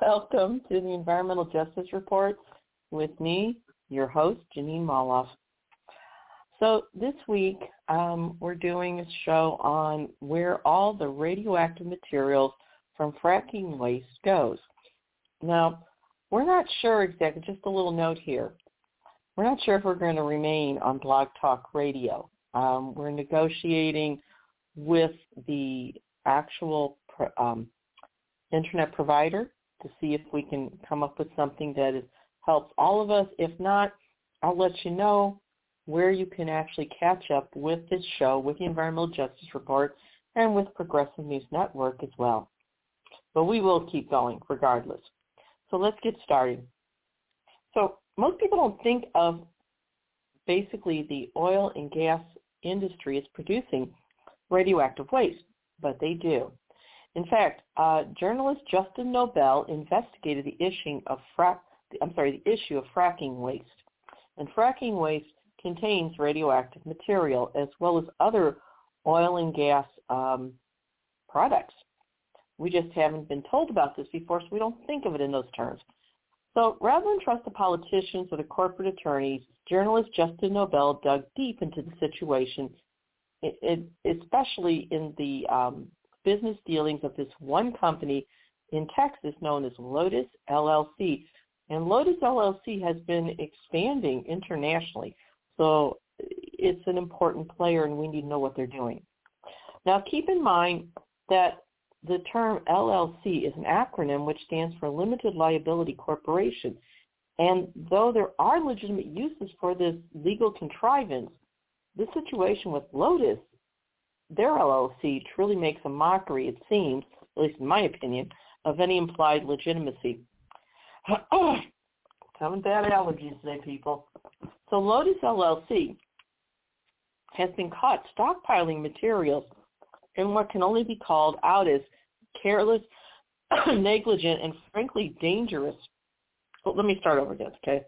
Welcome to the Environmental Justice Report with me, your host, Janine Moloff. So this week, we're doing a show on where all the radioactive materials from fracking waste goes. Now, we're not sure exactly, just a little note here. We're not sure if we're going to remain on Blog Talk Radio. We're negotiating with the actual internet provider to see if we can come up with something that helps all of us. If not, I'll let you know where you can actually catch up with this show, with the Environmental Justice Report, and with Progressive News Network as well. But we will keep going regardless. So let's get started. So most people don't think of basically the oil and gas industry as producing radioactive waste, but they do. In fact, journalist Justin Nobel investigated the issue of fracking waste. And fracking waste contains radioactive material as well as other oil and gas products. We just haven't been told about this before, so we don't think of it in those terms. So rather than trust the politicians or the corporate attorneys, journalist Justin Nobel dug deep into the situation, especially in the business dealings of this one company in Texas known as Lotus LLC. And Lotus LLC has been expanding internationally, so it's an important player and we need to know what they're doing. Now keep in mind that the term LLC is an acronym which stands for Limited Liability Corporation. And though there are legitimate uses for this legal contrivance, this situation with Lotus, their LLC, truly makes a mockery, it seems, at least in my opinion, of any implied legitimacy. Coming bad allergies today, people. So Lotus LLC has been caught stockpiling materials in what can only be called out as careless, negligent, and frankly dangerous. Well, let me start over this, okay?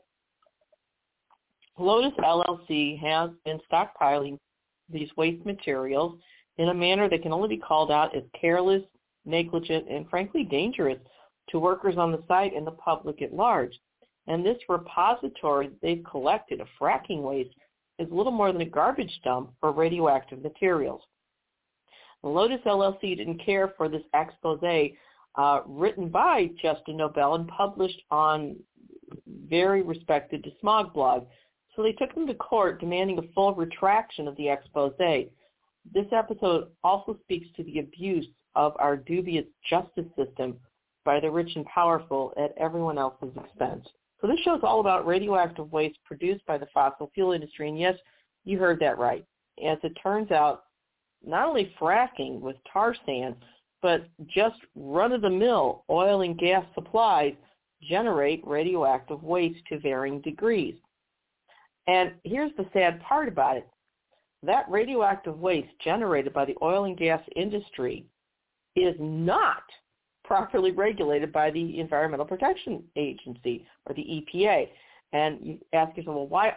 Lotus LLC has been stockpiling these waste materials in a manner that can only be called out as careless, negligent, and frankly dangerous to workers on the site and the public at large. And this repository they've collected of fracking waste is little more than a garbage dump for radioactive materials. Lotus LLC didn't care for this expose written by Justin Nobel and published on very respected DeSmog blog. So they took them to court demanding a full retraction of the expose. This episode also speaks to the abuse of our dubious justice system by the rich and powerful at everyone else's expense. So this show is all about radioactive waste produced by the fossil fuel industry. And yes, you heard that right. As it turns out, not only fracking with tar sands, but just run-of-the-mill oil and gas supplies generate radioactive waste to varying degrees. And here's the sad part about it. That radioactive waste generated by the oil and gas industry is not properly regulated by the Environmental Protection Agency, or the EPA. And you ask yourself, well, why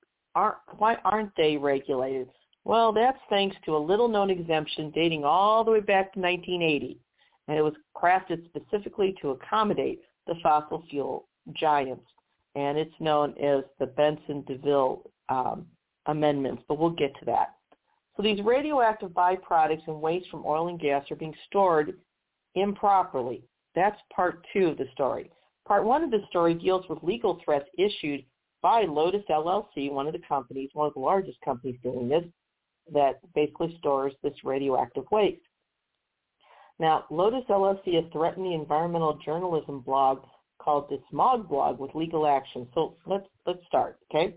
aren't they regulated? Well, that's thanks to a little-known exemption dating all the way back to 1980, and it was crafted specifically to accommodate the fossil fuel giants, and it's known as the Benson-DeVille amendments, but we'll get to that. So these radioactive byproducts and waste from oil and gas are being stored improperly. That's part two of the story. Part one of the story deals with legal threats issued by Lotus LLC, one of the companies, one of the largest companies doing this, that basically stores this radioactive waste. Now, Lotus LLC has threatened the environmental journalism blog called DeSmog blog with legal action. So let's start, okay?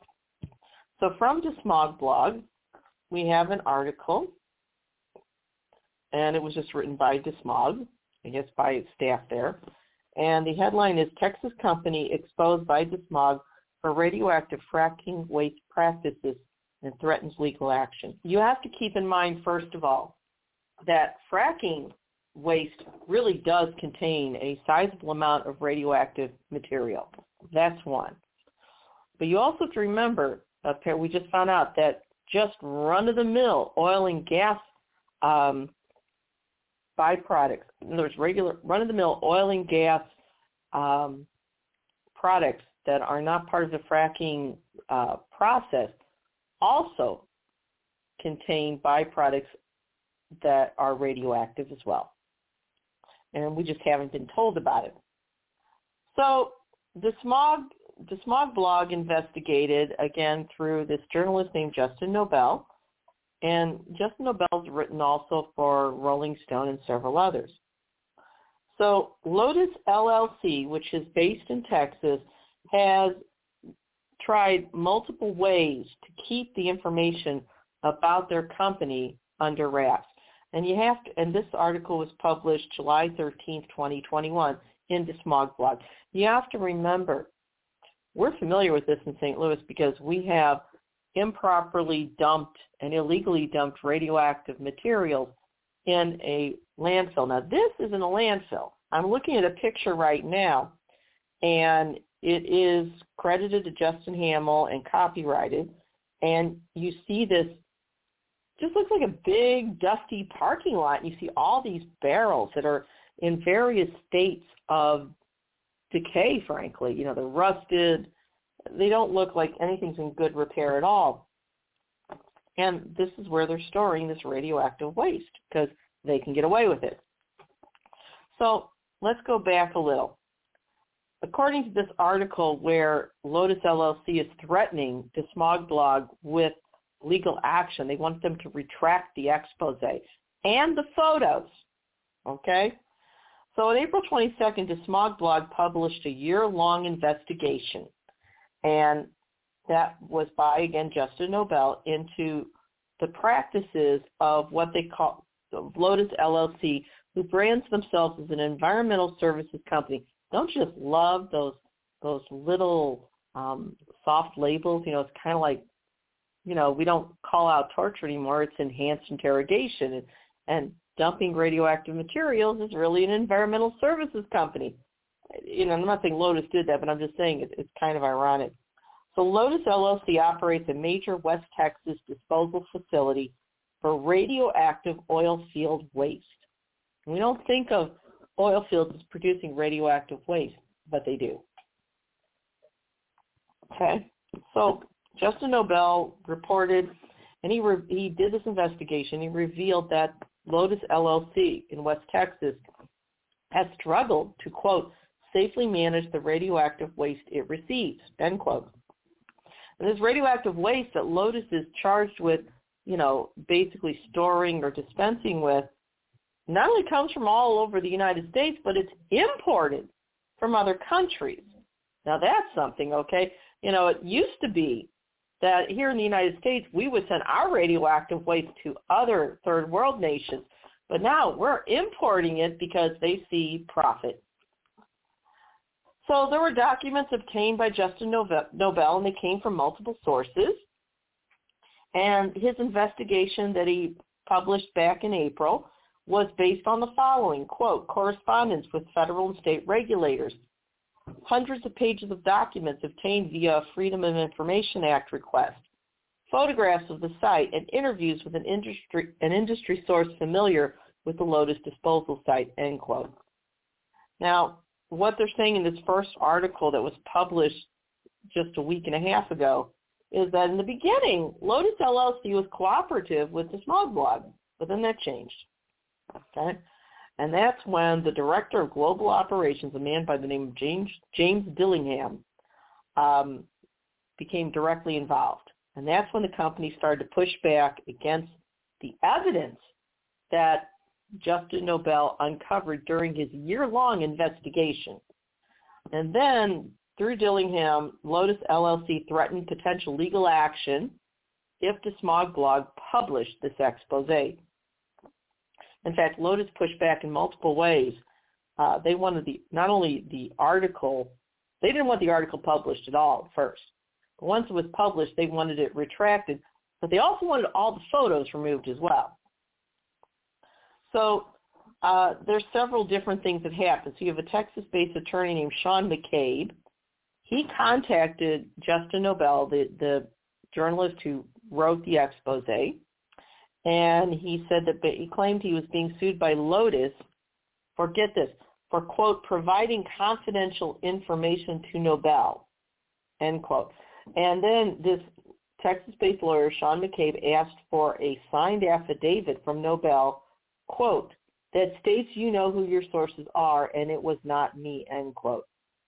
So from DeSmog blog, we have an article, and it was just written by DeSmog, I guess by its staff there. And the headline is Texas Company Exposed by DeSmog for Radioactive Fracking Waste Practices and Threatens Legal Action. You have to keep in mind, first of all, that fracking waste really does contain a sizable amount of radioactive material. That's one. But you also have to remember, we just found out that just run-of-the-mill oil and gas byproducts, in other words, regular run-of-the-mill oil and gas products that are not part of the fracking process also contain byproducts that are radioactive as well. And we just haven't been told about it. So the smog blog investigated, again, through this journalist named Justin Nobel. And Justin Nobel's written also for Rolling Stone and several others. So Lotus LLC, which is based in Texas, has tried multiple ways to keep the information about their company under wraps. And this article was published July 13th, 2021 in the Smog blog. You have to remember, we're familiar with this in St. Louis because we have improperly dumped and illegally dumped radioactive materials in a landfill. Now, this isn't a landfill. I'm looking at a picture right now, and it is credited to Justin Hamill and copyrighted, and you see this, just looks like a big, dusty parking lot. You see all these barrels that are in various states of decay, frankly. You know, they're rusted. They don't look like anything's in good repair at all. And this is where they're storing this radioactive waste because they can get away with it. So let's go back a little. According to this article where Lotus LLC is threatening the Smog blog with legal action, they want them to retract the expose and the photos, okay? So on April 22nd, the Smog blog published a year-long investigation, and that was by, again, Justin Nobel, into the practices of what they call Lotus LLC, who brands themselves as an environmental services company. Don't you just love those little soft labels? You know, it's kind of like, you know, we don't call out torture anymore. It's enhanced interrogation. And dumping radioactive materials is really an environmental services company. You know, I'm not saying Lotus did that, but I'm just saying it's kind of ironic. So Lotus LLC operates a major West Texas disposal facility for radioactive oil field waste. We don't think of oil fields as producing radioactive waste, but they do. Okay, so Justin Nobel reported, and he did this investigation. He revealed that Lotus LLC in West Texas has struggled to, quote, safely manage the radioactive waste it receives, end quote. And this radioactive waste that Lotus is charged with, you know, basically storing or dispensing with, not only comes from all over the United States, but it's imported from other countries. Now that's something, okay? You know, it used to be that here in the United States, we would send our radioactive waste to other third world nations, but now we're importing it because they see profit. So there were documents obtained by Justin Nobel, and they came from multiple sources. And his investigation that he published back in April was based on the following, quote, correspondence with federal and state regulators, hundreds of pages of documents obtained via Freedom of Information Act request, photographs of the site, and interviews with an industry source familiar with the Lotus disposal site, end quote. Now, what they're saying in this first article that was published just a week and a half ago is that in the beginning, Lotus LLC was cooperative with the Smog blog, but then that changed. Okay, and that's when the director of global operations, a man by the name of James Dillingham, became directly involved. And that's when the company started to push back against the evidence that Justin Nobel uncovered during his year-long investigation. And then, through Dillingham, Lotus LLC threatened potential legal action if the Smog blog published this expose. In fact, Lotus pushed back in multiple ways. They wanted not only the article, they didn't want the article published at all at first. But once it was published, they wanted it retracted, but they also wanted all the photos removed as well. So there's several different things that happened. So you have a Texas-based attorney named Sean McCabe. He contacted Justin Nobel, the journalist who wrote the expose, and he said that he claimed he was being sued by Lotus for, get this, for, quote, providing confidential information to Nobel, end quote. And then this Texas-based lawyer, Sean McCabe, asked for a signed affidavit from Nobel, quote, that states you know who your sources are and it was not me, end quote.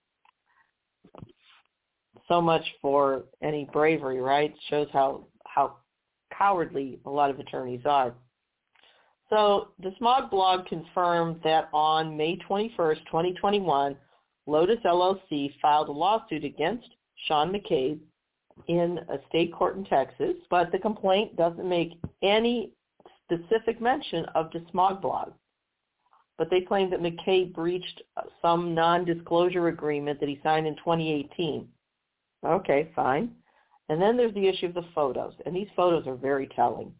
So much for any bravery, right? Shows how cowardly a lot of attorneys are. So the Smog blog confirmed that on May 21st, 2021, Lotus LLC filed a lawsuit against Sean McCabe in a state court in Texas, but the complaint doesn't make any specific mention of the Smog blog. But they claim that McCabe breached some non-disclosure agreement that he signed in 2018. Okay, fine. And then there's the issue of the photos, and these photos are very telling.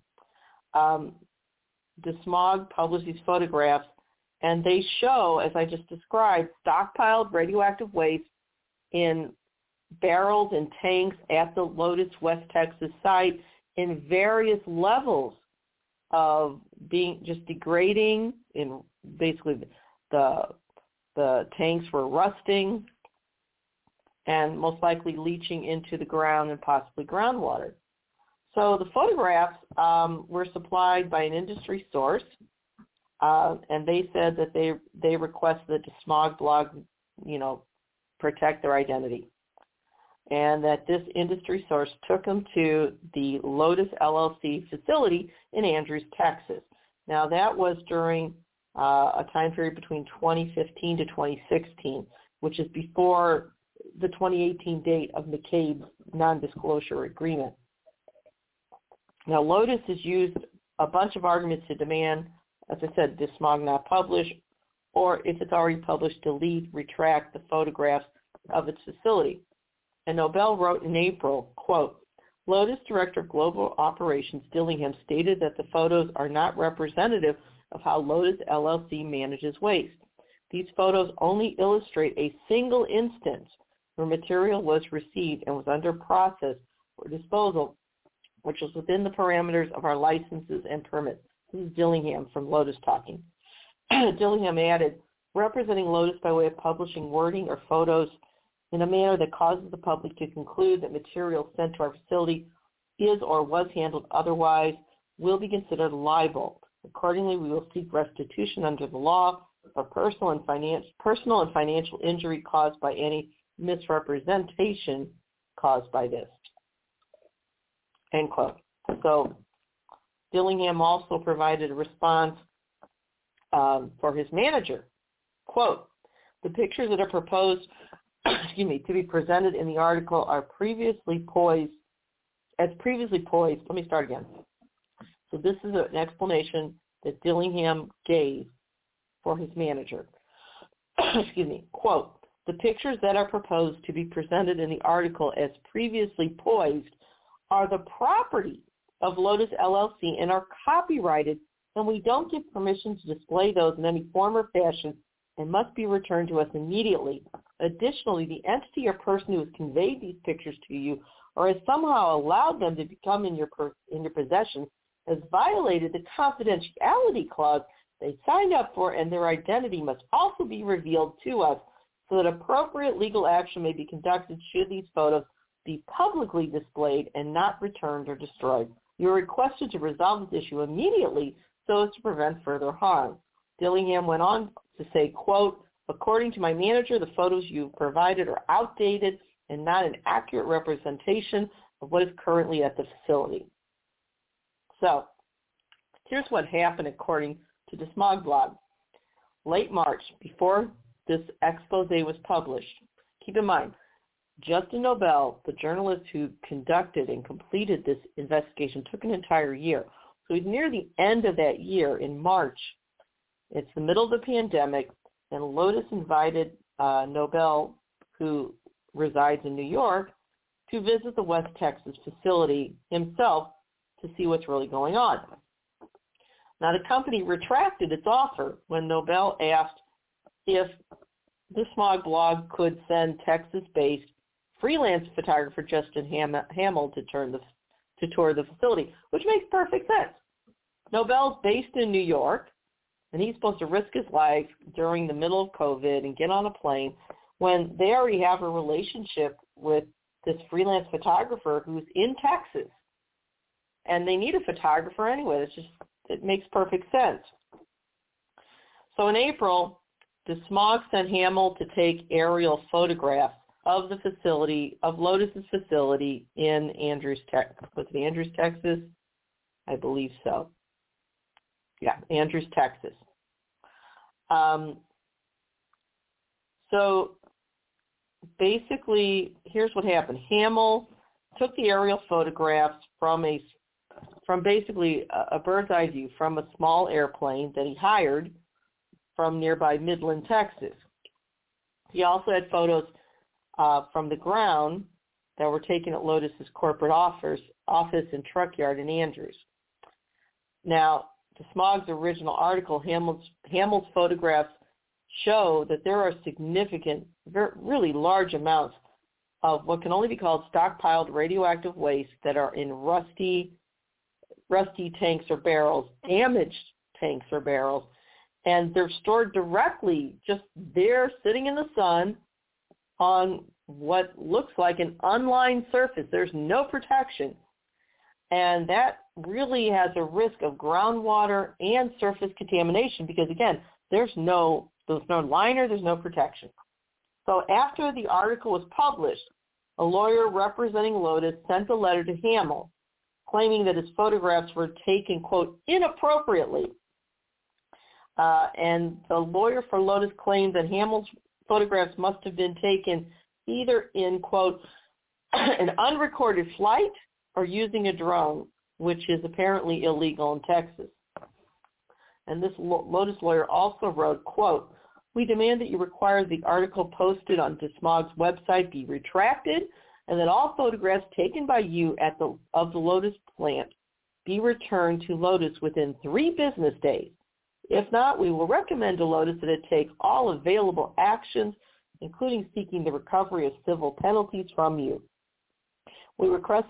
The Smog published these photographs, and they show, as I just described, stockpiled radioactive waste in barrels and tanks at the Lotus West Texas site in various levels of being just degrading. In basically the tanks were rusting and most likely leaching into the ground and possibly groundwater. So the photographs were supplied by an industry source, and they said that they requested that the Smog blog, protect their identity, and that this industry source took them to the Lotus LLC facility in Andrews, Texas. Now that was during a time period between 2015 to 2016, which is before the 2018 date of McCabe's non-disclosure agreement. Now, Lotus has used a bunch of arguments to demand, as I said, this Smog not publish, or if it's already published, delete, retract the photographs of its facility. And Nobel wrote in April, quote, Lotus Director of Global Operations Dillingham stated that the photos are not representative of how Lotus LLC manages waste. These photos only illustrate a single instance where material was received and was under process for disposal, which was within the parameters of our licenses and permits. This is Dillingham from Lotus talking. Dillingham added, representing Lotus by way of publishing wording or photos in a manner that causes the public to conclude that material sent to our facility is or was handled otherwise will be considered libel. Accordingly, we will seek restitution under the law for personal and financial injury caused by any misrepresentation caused by this. End quote. So Dillingham also provided a response for his manager. Quote, the pictures that are proposed to be presented in the article are previously poised. Let me start again. So this is an explanation that Dillingham gave for his manager. Quote, the pictures that are proposed to be presented in the article as previously poised are the property of Lotus LLC and are copyrighted, and we don't give permission to display those in any form or fashion and must be returned to us immediately. Additionally, the entity or person who has conveyed these pictures to you or has somehow allowed them to become in your possession has violated the confidentiality clause they signed up for, and their identity must also be revealed to us so that appropriate legal action may be conducted should these photos be publicly displayed and not returned or destroyed. You are requested to resolve this issue immediately so as to prevent further harm. Dillingham went on to say, quote, according to my manager, the photos you provided are outdated and not an accurate representation of what is currently at the facility. So here's what happened according to the Smog blog. Late March, before this expose was published, keep in mind, Justin Nobel, the journalist who conducted and completed this investigation, took an entire year. So he's near the end of that year in March. It's the middle of the pandemic, and Lotus invited Nobel, who resides in New York, to visit the West Texas facility himself to see what's really going on. Now, the company retracted its offer when Nobel asked if the Smog blog could send Texas-based freelance photographer Justin Hamill to tour the facility, which makes perfect sense. Nobel's based in New York. And he's supposed to risk his life during the middle of COVID and get on a plane when they already have a relationship with this freelance photographer who's in Texas. And they need a photographer anyway. It makes perfect sense. So in April, DeSmog sent Hamill to take aerial photographs of the facility, of Lotus's facility in Andrews, Texas. Was it Andrews, Texas? I believe so. Yeah, Andrews, Texas. So basically, here's what happened. Hamill took the aerial photographs from basically a bird's eye view from a small airplane that he hired from nearby Midland, Texas. He also had photos from the ground that were taken at Lotus's corporate office and truck yard in Andrews. Now, DeSmog's original article, Hamill's photographs show that there are significant, really large amounts of what can only be called stockpiled radioactive waste that are in rusty tanks or barrels, damaged tanks or barrels, and they're stored directly just there sitting in the sun on what looks like an unlined surface. There's no protection. And that really has a risk of groundwater and surface contamination because, again, there's no liner, there's no protection. So after the article was published, a lawyer representing Lotus sent a letter to Hamill claiming that his photographs were taken, quote, inappropriately. And the lawyer for Lotus claimed that Hamill's photographs must have been taken either in, quote, an unrecorded flight or using a drone, which is apparently illegal in Texas. And this Lotus lawyer also wrote, quote, we demand that you require the article posted on DeSmog's website be retracted and that all photographs taken by you of the Lotus plant be returned to Lotus within 3 business days. If not, we will recommend to Lotus that it take all available actions, including seeking the recovery of civil penalties from you. We request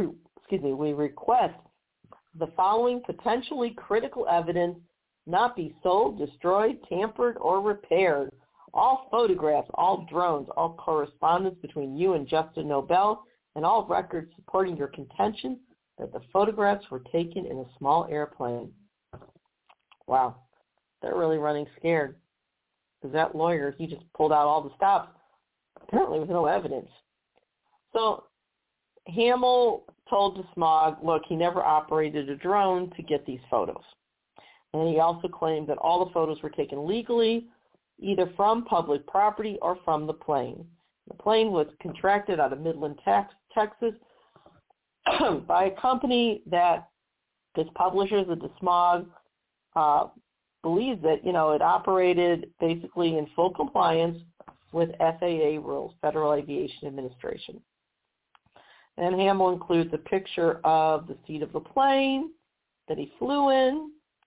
the following potentially critical evidence not be sold, destroyed, tampered, or repaired. All photographs, all drones, all correspondence between you and Justin Nobel, and all records supporting your contention that the photographs were taken in a small airplane. Wow, they're really running scared. Because that lawyer, he just pulled out all the stops, apparently with no evidence. So Hamill told DeSmog, look, he never operated a drone to get these photos. And he also claimed that all the photos were taken legally, either from public property or from the plane. The plane was contracted out of Midland, Texas, by a company that his publishers at DeSmog believes that, it operated basically in full compliance with FAA rules, Federal Aviation Administration. And Hamill includes a picture of the seat of the plane that he flew in,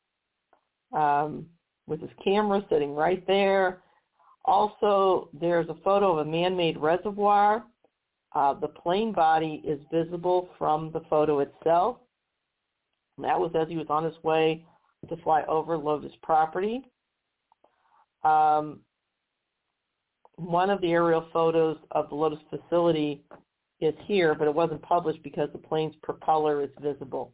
with his camera sitting right there. Also, there's a photo of a man-made reservoir. The plane body is visible from the photo itself. And that was as he was on his way to fly over Lotus property. One of the aerial photos of the Lotus facility is here, but it wasn't published because the plane's propeller is visible.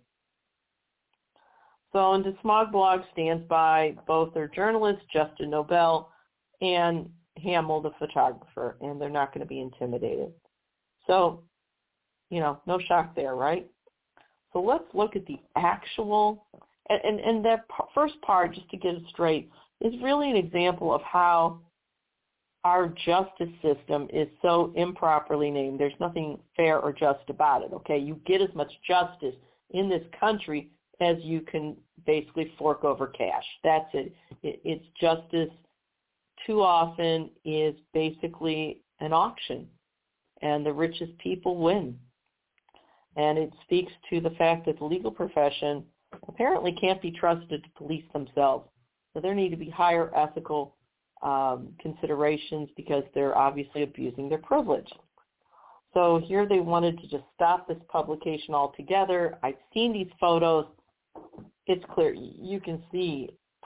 So, and DeSmog blog stands by both their journalist, Justin Nobel, and Hamill, the photographer, and they're not going to be intimidated. So, no shock there, right? So let's look at the actual, and that first part, just to get it straight, is really an example of how our justice system is so improperly named. There's nothing fair or just about it, okay? You get as much justice in this country as you can basically fork over cash. That's it. It's justice too often is basically an auction, and the richest people win. And it speaks to the fact that the legal profession apparently can't be trusted to police themselves. So there need to be higher ethical considerations because they're obviously abusing their privilege. So here they wanted to just stop this publication altogether. I've seen these photos. It's clear. You can see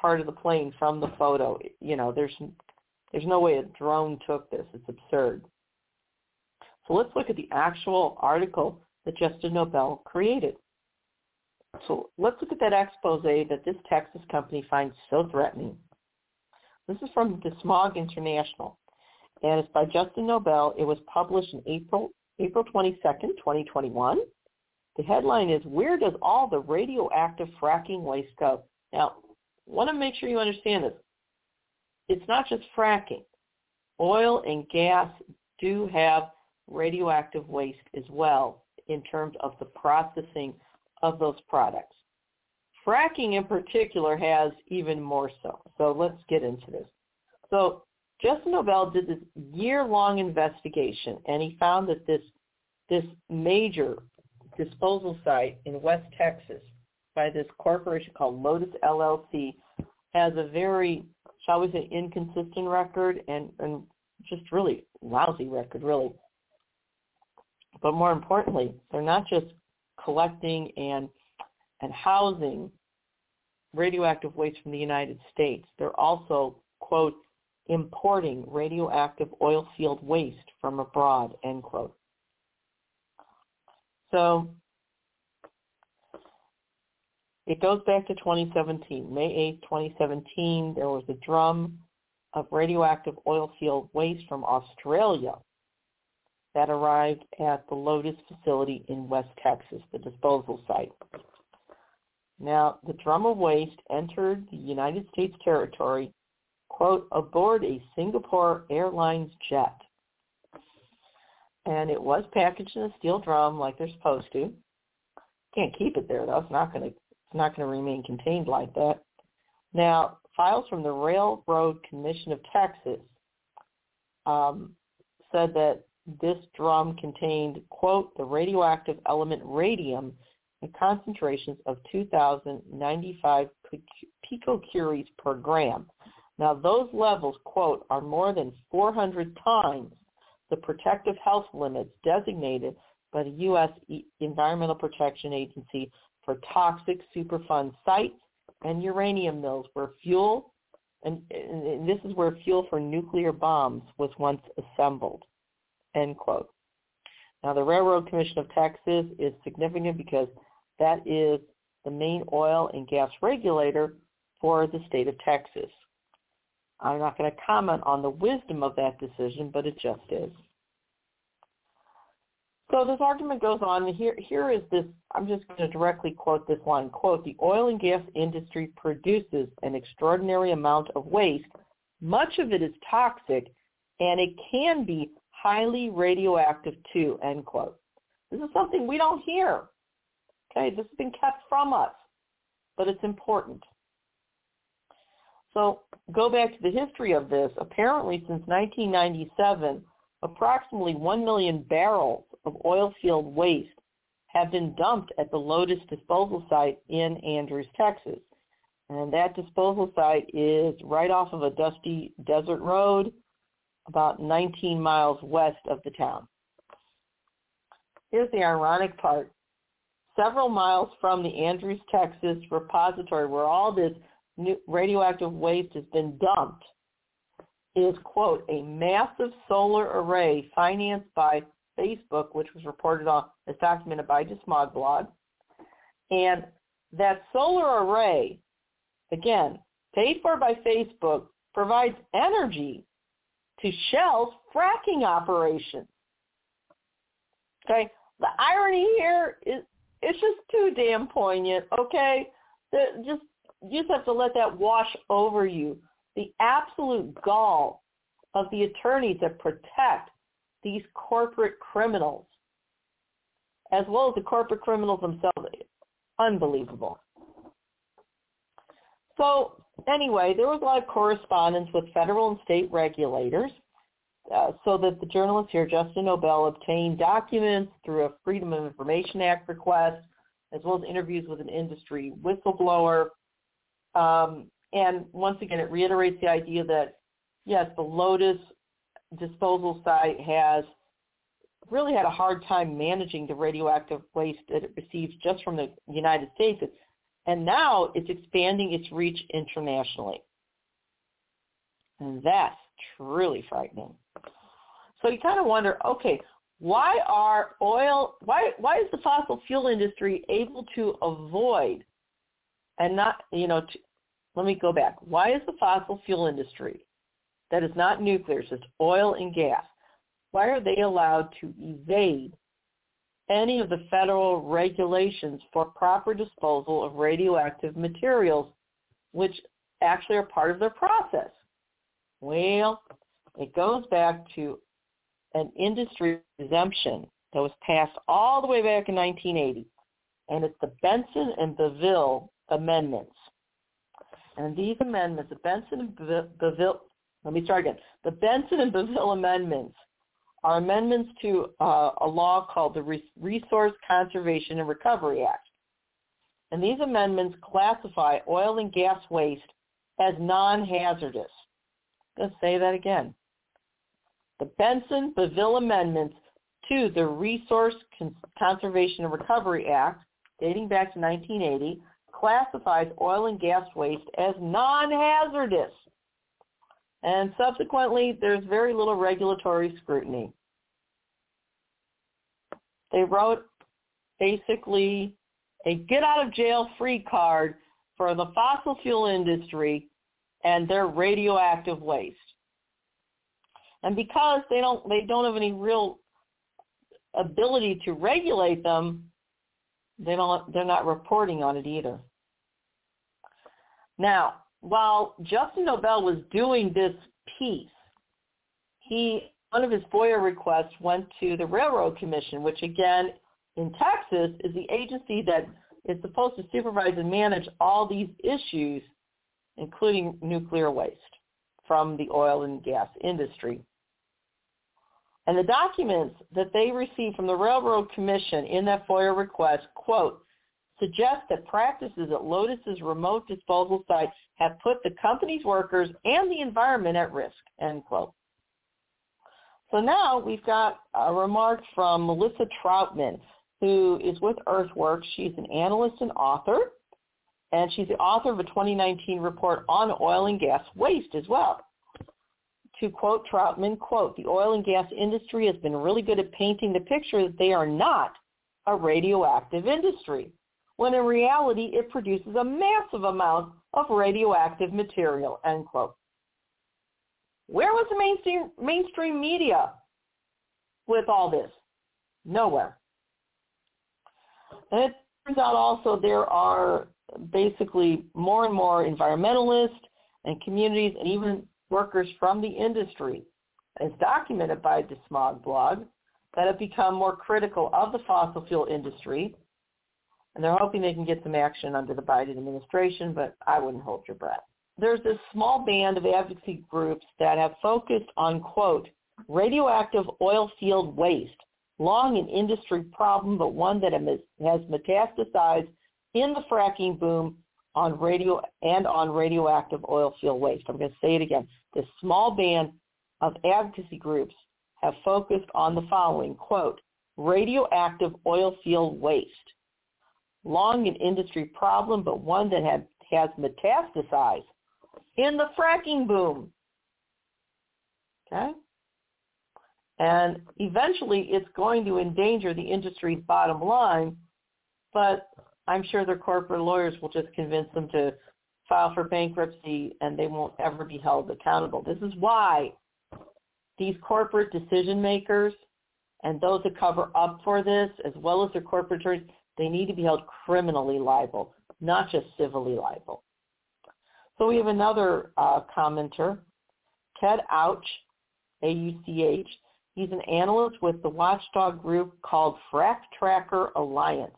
part of the plane from the photo. There's no way a drone took this. It's absurd. So let's look at the actual article that Justin Nobel created. So let's look at that expose that this Texas company finds so threatening. This is from DeSmog International, and it's by Justin Nobel. It was published in April 22nd, 2021. The headline is, "Where does all the radioactive fracking waste go?" Now, I want to make sure you understand this. It's not just fracking. Oil and gas do have radioactive waste as well in terms of the processing of those products. Fracking in particular has even more so. So let's get into this. So Justin Nobel did this year-long investigation, and he found that this major disposal site in West Texas by this corporation called Lotus LLC has a very, shall we say, inconsistent record and just really lousy record, really. But more importantly, they're not just collecting and housing radioactive waste from the United States. They're also, quote, importing radioactive oil field waste from abroad, end quote. So it goes back to 2017. May 8, 2017, there was a drum of radioactive oil field waste from Australia that arrived at the Lotus facility in West Texas, the disposal site. Now, the drum of waste entered the United States territory, quote, aboard a Singapore Airlines jet. And it was packaged in a steel drum like they're supposed to. Can't keep it there, though. It's not going to remain contained like that. Now, files from the Railroad Commission of Texas said that this drum contained, quote, the radioactive element radium in concentrations of 2,095 picocuries per gram. Now, those levels, quote, are more than 400 times the protective health limits designated by the U.S. Environmental Protection Agency for toxic Superfund sites and uranium mills where fuel, and this is where fuel for nuclear bombs was once assembled, end quote. Now, the Railroad Commission of Texas is significant because that is the main oil and gas regulator for the state of Texas. I'm not going to comment on the wisdom of that decision, but it just is. So this argument goes on. Here is this, I'm just going to directly quote this line, quote, the oil and gas industry produces an extraordinary amount of waste. Much of it is toxic, and it can be highly radioactive too, end quote. This is something we don't hear. Okay, this has been kept from us, but it's important. So go back to the history of this. Apparently, since 1997, approximately 1 million barrels of oil field waste have been dumped at the Lotus disposal site in Andrews, Texas. And that disposal site is right off of a dusty desert road about 19 miles west of the town. Here's the ironic part. Several miles from the Andrews, Texas repository where all this radioactive waste has been dumped is, quote, a massive solar array financed by Facebook, which was reported on, as documented by DeSmog blog. And that solar array, again, paid for by Facebook, provides energy to Shell's fracking operations. Okay? The irony here is, it's just too damn poignant, okay? You just have to let that wash over you. The absolute gall of the attorneys that protect these corporate criminals, as well as the corporate criminals themselves. Unbelievable. So anyway, there was a lot of correspondence with federal and state regulators so that the journalist here, Justin Nobel, obtained documents through a Freedom of Information Act request, as well as interviews with an industry whistleblower. And once again, it reiterates the idea that, yes, the Lotus disposal site has really had a hard time managing the radioactive waste that it receives just from the United States. And now it's expanding its reach internationally. And that's truly frightening. So you kind of wonder, okay, why is the fossil fuel industry able to avoid and not, let me go back. Why is the fossil fuel industry that is not nuclear, it's just oil and gas, why are they allowed to evade any of the federal regulations for proper disposal of radioactive materials, which actually are part of their process? Well, it goes back to an industry exemption that was passed all the way back in 1980, and it's the Benson and Beville amendments. And these amendments, the Benson and Beville, the Benson and Beville amendments are amendments to a law called the Resource Conservation and Recovery Act. And these amendments classify oil and gas waste as non-hazardous. Let's say that again. The Benson-Beville amendments to the Resource Conservation and Recovery Act, dating back to 1980, classifies oil and gas waste as non-hazardous. And subsequently, there's very little regulatory scrutiny. They wrote basically a get-out-of-jail-free card for the fossil fuel industry and their radioactive waste. And because they don't have any real ability to regulate them, they're not reporting on it either. Now, while Justin Nobel was doing this piece, one of his FOIA requests went to the Railroad Commission, which again, in Texas, is the agency that is supposed to supervise and manage all these issues, including nuclear waste from the oil and gas industry. And the documents that they received from the Railroad Commission in that FOIA request, quote, suggest that practices at Lotus's remote disposal site have put the company's workers and the environment at risk, end quote. So now we've got a remark from Melissa Troutman, who is with Earthworks. She's an analyst and author, and she's the author of a 2019 report on oil and gas waste as well. To quote Troutman, quote, the oil and gas industry has been really good at painting the picture that they are not a radioactive industry, when in reality it produces a massive amount of radioactive material, end quote. Where was the mainstream media with all this? Nowhere. And it turns out also there are basically more and more environmentalists and communities and even workers from the industry, as documented by the Smog blog, that have become more critical of the fossil fuel industry. And they're hoping they can get some action under the Biden administration, but I wouldn't hold your breath. There's this small band of advocacy groups that have focused on, quote, radioactive oil field waste, long an industry problem, but one that has metastasized in the fracking boom on radioactive oil field waste. I'm going to say it again. This small band of advocacy groups have focused on the following, quote, radioactive oil field waste, long an industry problem, but one that has metastasized in the fracking boom. Okay? And eventually it's going to endanger the industry's bottom line, but I'm sure their corporate lawyers will just convince them to file for bankruptcy and they won't ever be held accountable. This is why these corporate decision makers and those that cover up for this, as well as their corporate attorneys, they need to be held criminally liable, not just civilly liable. So we have another commenter, Ted Ouch, A-U-C-H. He's an analyst with the watchdog group called Frack Tracker Alliance.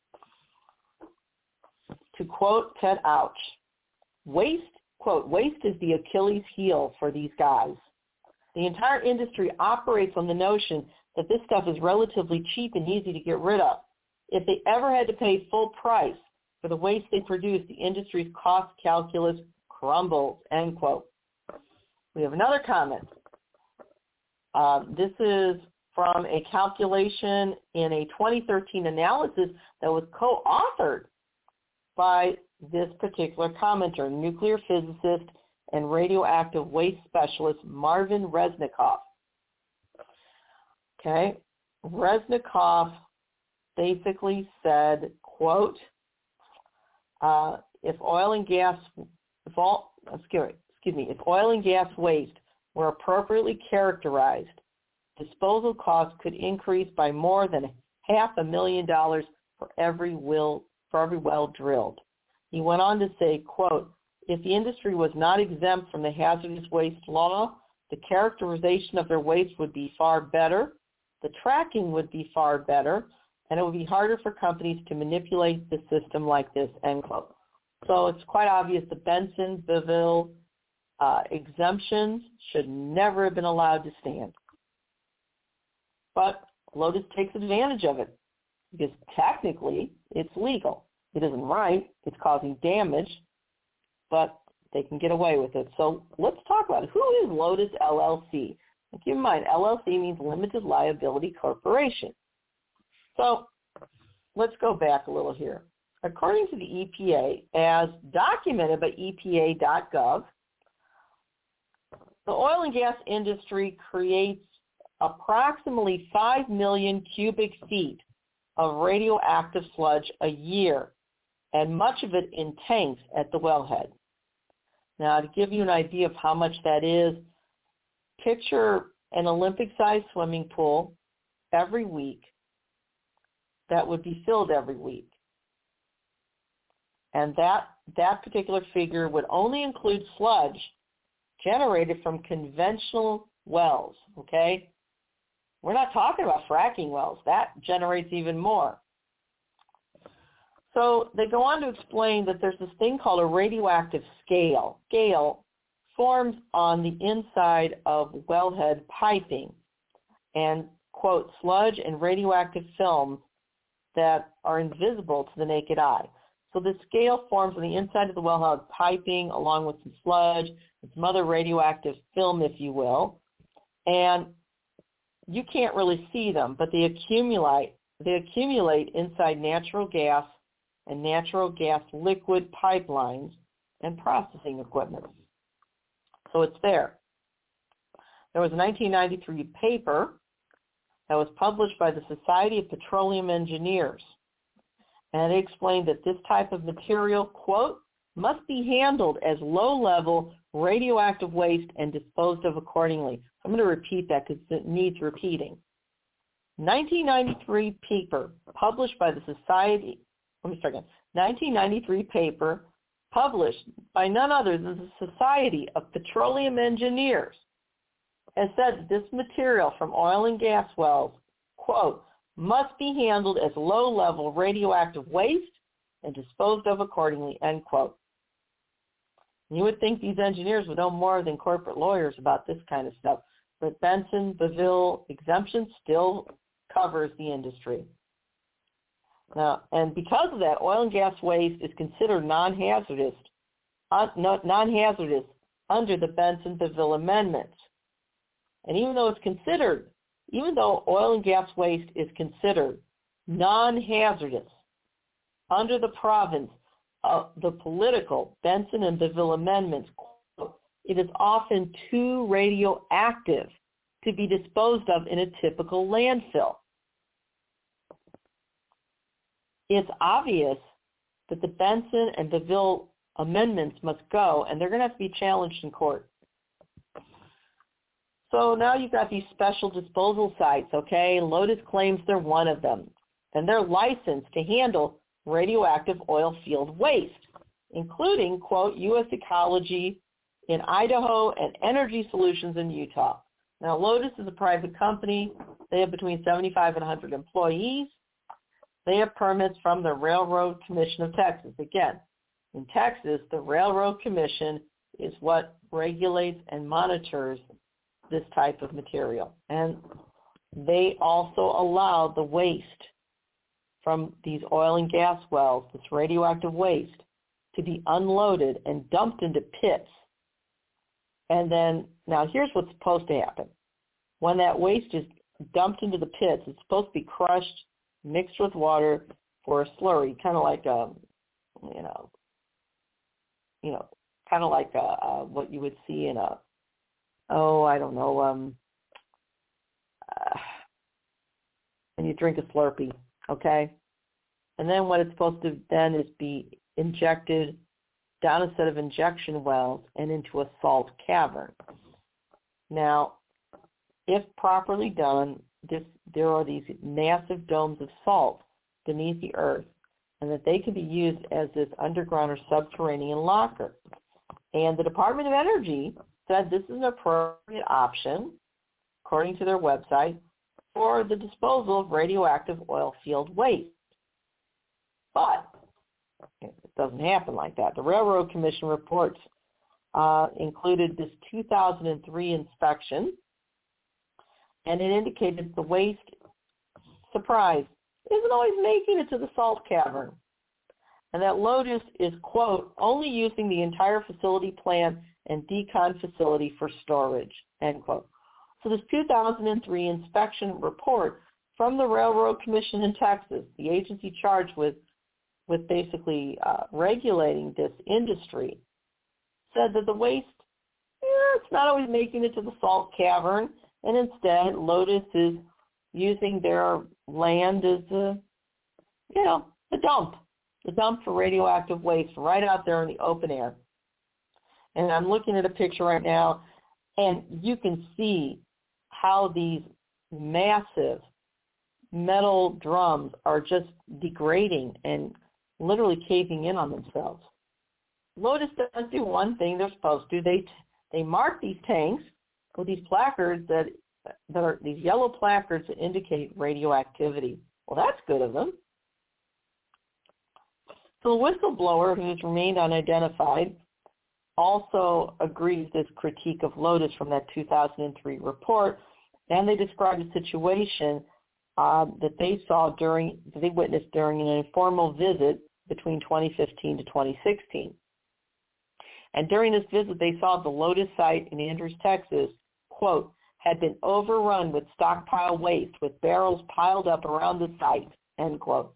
To quote Ted Ouch, waste is the Achilles heel for these guys. The entire industry operates on the notion that this stuff is relatively cheap and easy to get rid of. If they ever had to pay full price for the waste they produce, the industry's cost calculus crumbles, end quote. We have another comment. This is from a calculation in a 2013 analysis that was co-authored by this particular commenter, nuclear physicist and radioactive waste specialist Marvin Resnikoff. Okay, Resnikoff basically said, quote, if oil and gas waste were appropriately characterized, disposal costs could increase by more than $500,000 for every well drilled. He went on to say, quote, if the industry was not exempt from the hazardous waste law, the characterization of their waste would be far better, the tracking would be far better, and it would be harder for companies to manipulate the system like this, end quote. So it's quite obvious the Benson-Beville exemptions should never have been allowed to stand. But Lotus takes advantage of it because technically it's legal. It isn't right. It's causing damage, but they can get away with it. So let's talk about it. Who is Lotus LLC? And keep in mind, LLC means Limited Liability Corporation. So let's go back a little here. According to the EPA, as documented by EPA.gov, the oil and gas industry creates approximately 5 million cubic feet of radioactive sludge a year, and much of it in tanks at the wellhead. Now, to give you an idea of how much that is, picture an Olympic-sized swimming pool every week that would be filled every week. And that particular figure would only include sludge generated from conventional wells, okay? We're not talking about fracking wells. That generates even more. So they go on to explain that there's this thing called a radioactive scale. Scale forms on the inside of wellhead piping and, quote, sludge and radioactive films that are invisible to the naked eye. So the scale forms on the inside of the wellhead piping along with some sludge and some other radioactive film, if you will. And you can't really see them, but they accumulate inside natural gas and natural gas liquid pipelines and processing equipment. So it's there. There was a 1993 paper that was published by the Society of Petroleum Engineers, and it explained that this type of material, quote, must be handled as low-level radioactive waste and disposed of accordingly. I'm going to repeat that because it needs repeating. 1993 paper published by the Society, 1993 paper published by none other than the Society of Petroleum Engineers has said that this material from oil and gas wells, quote, must be handled as low-level radioactive waste and disposed of accordingly, end quote. You would think these engineers would know more than corporate lawyers about this kind of stuff, but Benson-Beville exemption still covers the industry. Now, and because of that, oil and gas waste is considered non-hazardous under the Benson-Beville amendments. And even though oil and gas waste is considered non-hazardous under the province of the political Benson and Beville amendments, it is often too radioactive to be disposed of in a typical landfill. It's obvious that the Benson and Beville amendments must go, and they're going to have to be challenged in court. So now you've got these special disposal sites, okay? Lotus claims they're one of them, and they're licensed to handle radioactive oil field waste, including, quote, U.S. Ecology in Idaho and Energy Solutions in Utah. Now, Lotus is a private company. They have between 75 and 100 employees. They have permits from the Railroad Commission of Texas. Again, in Texas, the Railroad Commission is what regulates and monitors this type of material. And they also allow the waste from these oil and gas wells, this radioactive waste, to be unloaded and dumped into pits. And then, now here's what's supposed to happen. When that waste is dumped into the pits, it's supposed to be crushed, mixed with water for a slurry, kind of like you know, kind of like what you would see in a, I don't know, when you drink a Slurpee, okay? And then what it's supposed to then is be injected down a set of injection wells and into a salt cavern. Now, if properly done, there are these massive domes of salt beneath the earth, and that they can be used as this underground or subterranean locker. And the Department of Energy said this is an appropriate option, according to their website, for the disposal of radioactive oil field waste. But it doesn't happen like that. The Railroad Commission reports included this 2003 inspection, and it indicated the waste, surprise, isn't always making it to the salt cavern, and that Lotus is, quote, only using the entire facility plan and decon facility for storage, end quote. So this 2003 inspection report from the Railroad Commission in Texas, the agency charged with basically regulating this industry, said that the waste, it's not always making it to the salt cavern, and instead Lotus is using their land as the dump for radioactive waste right out there in the open air. And I'm looking at a picture right now, and you can see how these massive metal drums are just degrading and literally caving in on themselves. Lotus does do one thing they're supposed to. They mark these tanks with these placards that are these yellow placards that indicate radioactivity. Well, that's good of them. So the whistleblower, who has remained unidentified, also agrees this critique of Lotus from that 2003 report, and they described a situation that they witnessed during an informal visit between 2015 to 2016. And during this visit, they saw the Lotus site in Andrews, Texas, quote, had been overrun with stockpile waste with barrels piled up around the site, end quote.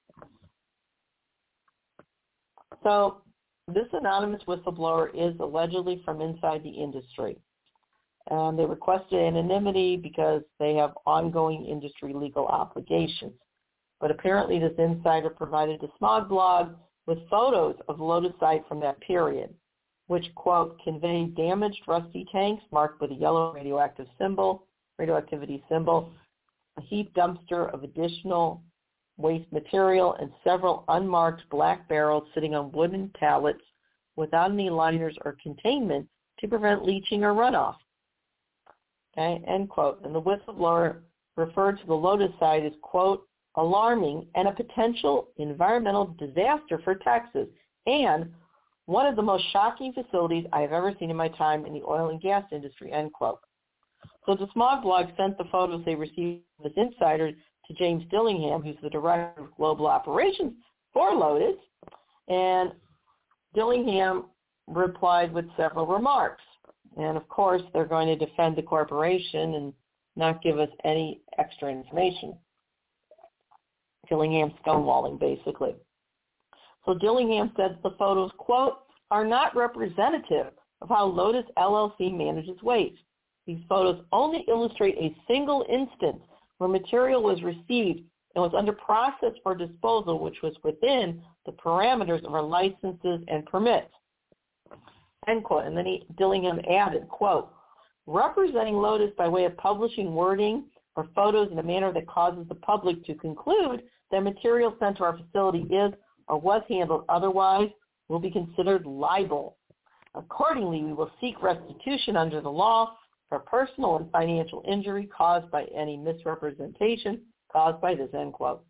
So this anonymous whistleblower is allegedly from inside the industry. They requested anonymity because they have ongoing industry legal obligations. But apparently this insider provided a Smog blog with photos of the Lotus site from that period, which, quote, conveyed damaged rusty tanks marked with a yellow radioactivity symbol, a heap dumpster of additional waste material, and several unmarked black barrels sitting on wooden pallets without any liners or containment to prevent leaching or runoff. Okay, end quote. And the whistleblower referred to the Lotus site as, quote, alarming and a potential environmental disaster for Texas, and one of the most shocking facilities I have ever seen in my time in the oil and gas industry, end quote. So the Smog blog sent the photos they received from this insider to James Dillingham, who's the director of global operations for Lotus, and Dillingham replied with several remarks. And of course, they're going to defend the corporation and not give us any extra information. Dillingham stonewalling, basically. So Dillingham said the photos, quote, are not representative of how Lotus LLC manages waste. These photos only illustrate a single instance where material was received and was under process for disposal, which was within the parameters of our licenses and permits, end quote. And then Dillingham added, quote, representing Lotus by way of publishing wording or photos in a manner that causes the public to conclude that material sent to our facility is or was handled otherwise will be considered libel. Accordingly, we will seek restitution under the law for personal and financial injury caused by any misrepresentation caused by this, end quote.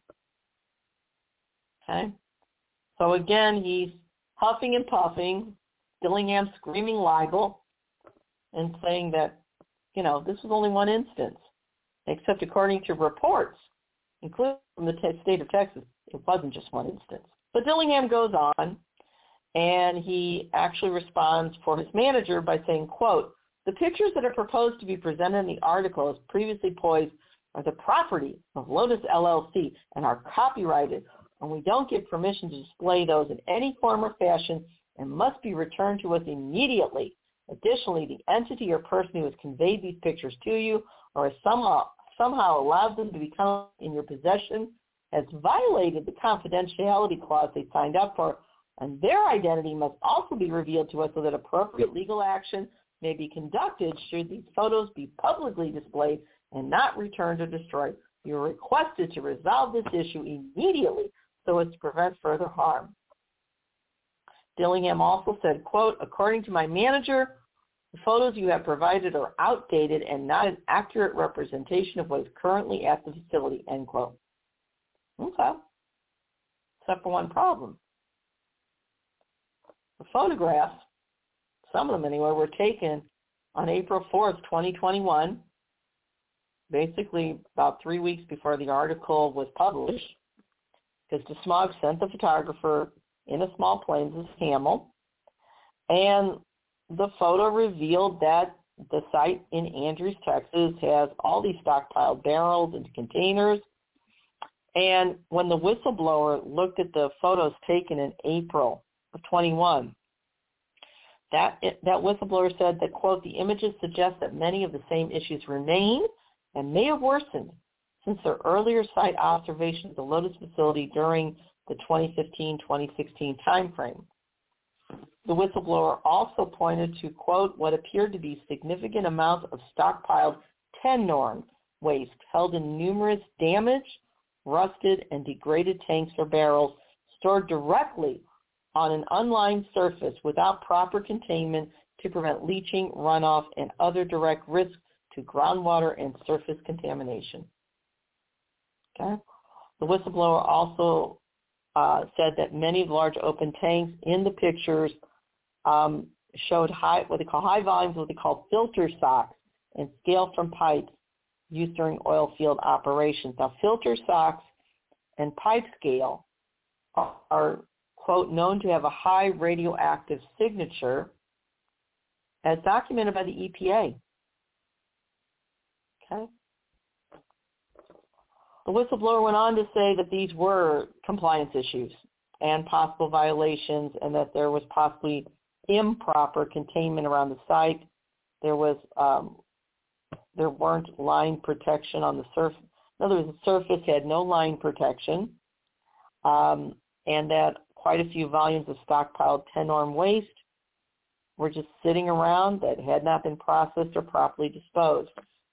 Okay? So again, he's huffing and puffing, Dillingham screaming libel, and saying that, this was only one instance, except according to reports, including from the state of Texas, it wasn't just one instance. But Dillingham goes on, and he actually responds for his manager by saying, quote, the pictures that are proposed to be presented in the article as previously poised are the property of Lotus LLC and are copyrighted and we don't give permission to display those in any form or fashion and must be returned to us immediately. Additionally, the entity or person who has conveyed these pictures to you or has somehow allowed them to become in your possession has violated the confidentiality clause they signed up for, and their identity must also be revealed to us so that appropriate legal action may be conducted should these photos be publicly displayed and not returned or destroyed. You are requested to resolve this issue immediately so as to prevent further harm. Dillingham also said, quote, according to my manager, the photos you have provided are outdated and not an accurate representation of what is currently at the facility, end quote. Okay. Except for one problem. The photographs, some of them anyway, were taken on April 4th, 2021, basically about 3 weeks before the article was published, because DeSmog sent the photographer in a small plane, this is Hamill, and the photo revealed that the site in Andrews, Texas has all these stockpiled barrels and containers. And when the whistleblower looked at the photos taken in April of 21, that whistleblower said that, quote, the images suggest that many of the same issues remain and may have worsened since their earlier site observation of the Lotus facility during the 2015-2016 timeframe. The whistleblower also pointed to, quote, what appeared to be significant amounts of stockpiled TENORM waste held in numerous damaged, rusted, and degraded tanks or barrels stored directly on an unlined surface without proper containment to prevent leaching, runoff, and other direct risks to groundwater and surface contamination. Okay? The whistleblower also said that many of the large open tanks in the pictures showed what they call high volumes, what they call filter socks, and scale from pipes used during oil field operations. Now, filter socks and pipe scale are, quote, known to have a high radioactive signature as documented by the EPA. Okay. The whistleblower went on to say that these were compliance issues and possible violations, and that there was possibly improper containment around the site. There weren't line protection on the surface. In other words, the surface had no line protection, and that quite a few volumes of stockpiled TENORM waste were just sitting around that had not been processed or properly disposed.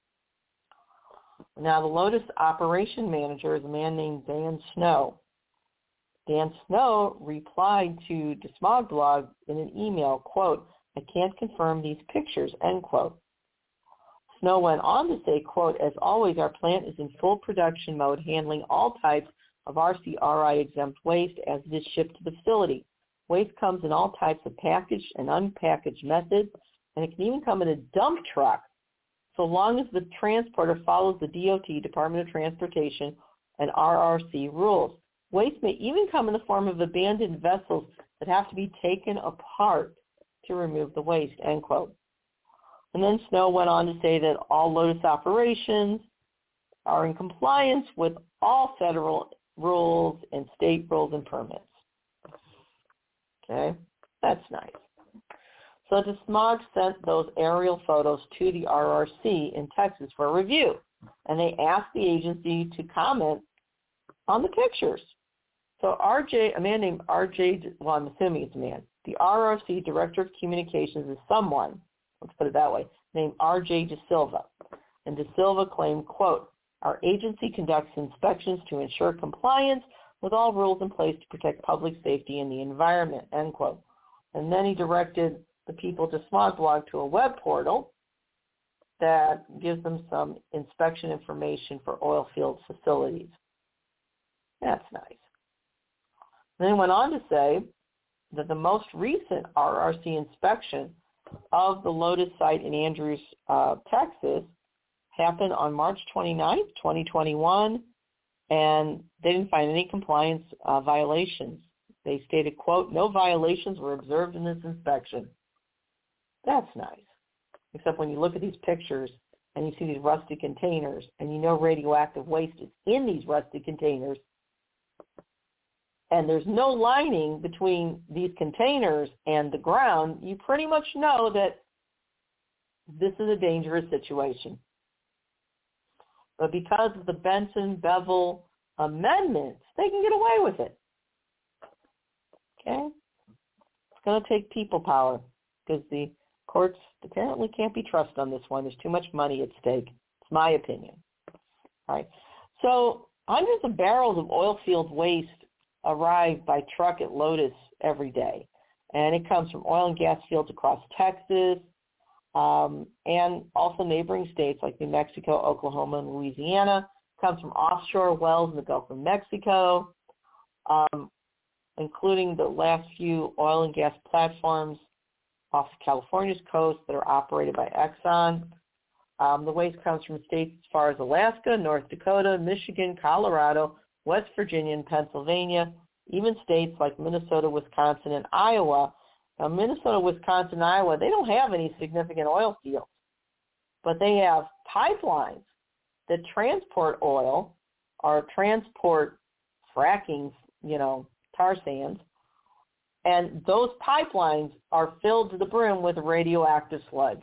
Now, the Lotus operation manager is a man named Dan Snow. Dan Snow replied to DeSmog Blog in an email, quote, I can't confirm these pictures, end quote. Snow went on to say, quote, as always, our plant is in full production mode, handling all types of RCRI exempt waste as it is shipped to the facility. Waste comes in all types of packaged and unpackaged methods, and it can even come in a dump truck, so long as the transporter follows the DOT, Department of Transportation, and RRC rules. Waste may even come in the form of abandoned vessels that have to be taken apart to remove the waste, end quote. And then Snow went on to say that all Lotus operations are in compliance with all federal rules and state rules and permits. Okay, that's nice. So DeSmog sent those aerial photos to the RRC in Texas for review, and they asked the agency to comment on the pictures. So a man named RJ, well, I'm assuming it's a man, the RRC Director of Communications is someone, let's put it that way, named RJ DeSilva. And DeSilva claimed, quote, our agency conducts inspections to ensure compliance with all rules in place to protect public safety and the environment, end quote. And then he directed the people to DeSmog Blog to a web portal that gives them some inspection information for oil field facilities. That's nice. Then he went on to say that the most recent RRC inspection of the Lotus site in Andrews, Texas, happened on March 29th, 2021, and they didn't find any compliance violations. They stated, quote, no violations were observed in this inspection. That's nice. Except when you look at these pictures and you see these rusted containers and you know radioactive waste is in these rusted containers, and there's no lining between these containers and the ground, you pretty much know that this is a dangerous situation. But because of the Benson-Bevel amendments, they can get away with it. Okay? It's going to take people power because the courts apparently can't be trusted on this one. There's too much money at stake. It's my opinion. All right. So hundreds of barrels of oil field waste arrive by truck at Lotus every day. And it comes from oil and gas fields across Texas, and also neighboring states like New Mexico, Oklahoma, and Louisiana. It comes from offshore wells in the Gulf of Mexico, including the last few oil and gas platforms off California's coast that are operated by Exxon. The waste comes from states as far as Alaska, North Dakota, Michigan, Colorado, West Virginia, and Pennsylvania, even states like Minnesota, Wisconsin, and Iowa. Now, Minnesota, Wisconsin, and Iowa, they don't have any significant oil fields, but they have pipelines that transport oil or transport fracking, tar sands, and those pipelines are filled to the brim with radioactive sludge.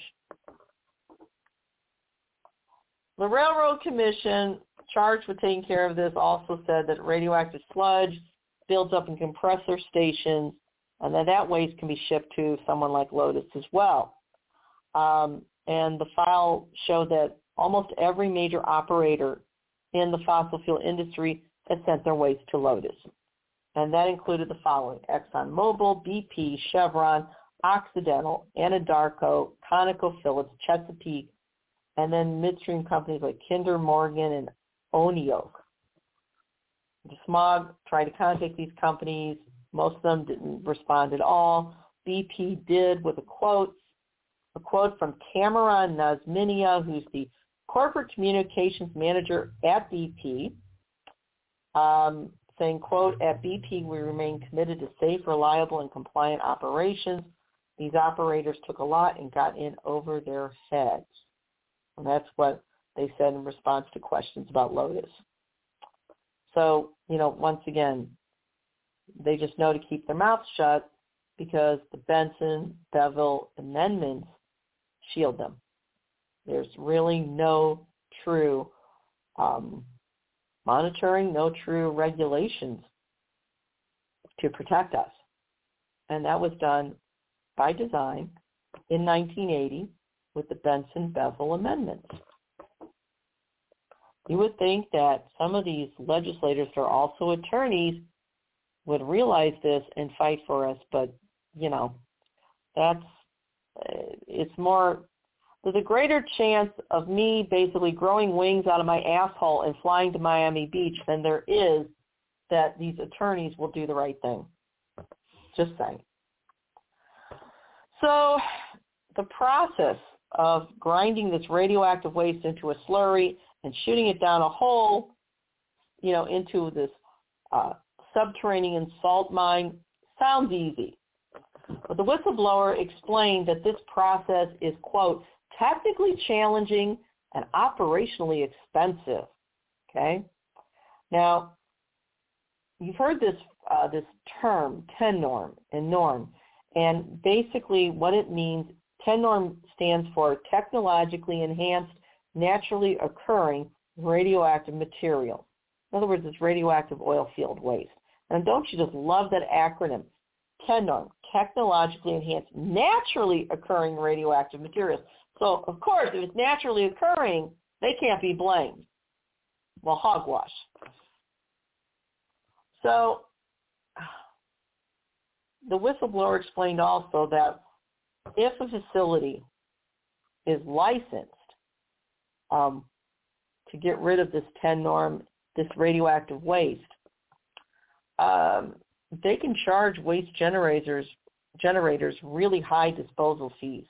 The Railroad Commission, charged with taking care of this, also said that radioactive sludge builds up in compressor stations, and that waste can be shipped to someone like Lotus as well. And the file showed that almost every major operator in the fossil fuel industry had sent their waste to Lotus. And that included the following: ExxonMobil, BP, Chevron, Occidental, Anadarko, ConocoPhillips, Chesapeake, and then midstream companies like Kinder Morgan and Oneok. The Smog tried to contact these companies. Most of them didn't respond at all. BP did with a quote from Cameron Nazminia, who's the corporate communications manager at BP, saying, quote, "At BP, we remain committed to safe, reliable, and compliant operations. These operators took a lot and got in over their heads." And that's what they said in response to questions about Lotus. So, once again, they just know to keep their mouths shut because the Benson-Bevel amendments shield them. There's really no true monitoring, no true regulations to protect us. And that was done by design in 1980 with the Benson-Bevel amendments. You would think that some of these legislators that are also attorneys would realize this and fight for us, but, it's more, there's a greater chance of me basically growing wings out of my asshole and flying to Miami Beach than there is that these attorneys will do the right thing. Just saying. So the process of grinding this radioactive waste into a slurry and shooting it down a hole, into this subterranean salt mine sounds easy. But the whistleblower explained that this process is, quote, technically challenging and operationally expensive. Okay? Now, you've heard this term, TENORM, and norm. And basically what it means, TENORM stands for technologically enhanced, naturally occurring radioactive material. In other words, it's radioactive oil field waste. And don't you just love that acronym? TENORM, technologically enhanced, naturally occurring radioactive materials. So, of course, if it's naturally occurring, they can't be blamed. Well, hogwash. So, the whistleblower explained also that if a facility is licensed to get rid of this TENORM, this radioactive waste, they can charge waste generators really high disposal fees,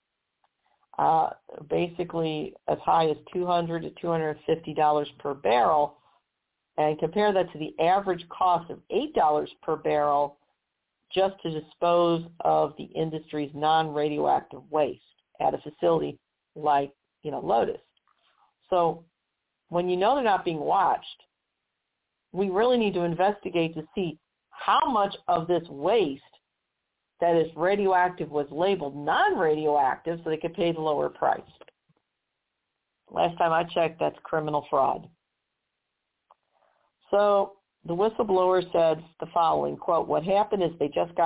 basically as high as $200 to $250 per barrel, and compare that to the average cost of $8 per barrel just to dispose of the industry's non-radioactive waste at a facility like, Lotus. So when they're not being watched, we really need to investigate to see how much of this waste that is radioactive was labeled non-radioactive so they could pay the lower price. Last time I checked, that's criminal fraud. So the whistleblower said the following, quote, what happened in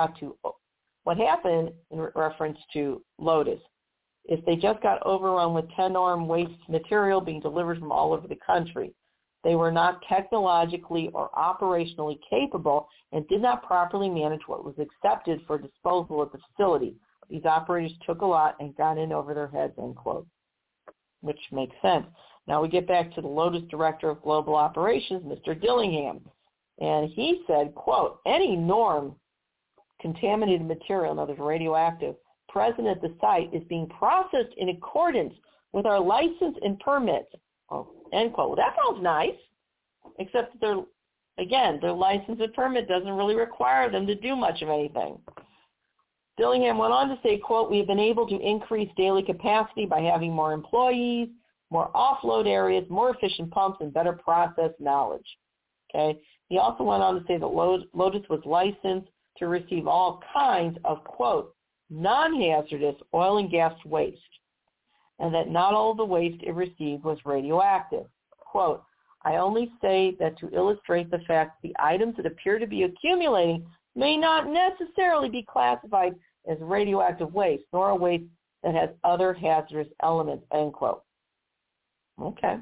reference to Lotus, is they just got overrun with 10-arm waste material being delivered from all over the country. They were not technologically or operationally capable and did not properly manage what was accepted for disposal at the facility. These operators took a lot and got in over their heads, end quote, which makes sense. Now we get back to the Lotus Director of Global Operations, Mr. Dillingham, and he said, quote, any norm contaminated material, in other words, radioactive, present at the site is being processed in accordance with our license and permits. Oh, end quote. Well, that sounds nice, except their license and permit doesn't really require them to do much of anything. Dillingham went on to say, quote, we have been able to increase daily capacity by having more employees, more offload areas, more efficient pumps, and better process knowledge. Okay. He also went on to say that Lotus was licensed to receive all kinds of, quote, non-hazardous oil and gas waste, and that not all the waste it received was radioactive. Quote, I only say that to illustrate the fact the items that appear to be accumulating may not necessarily be classified as radioactive waste, nor a waste that has other hazardous elements, end quote. Okay.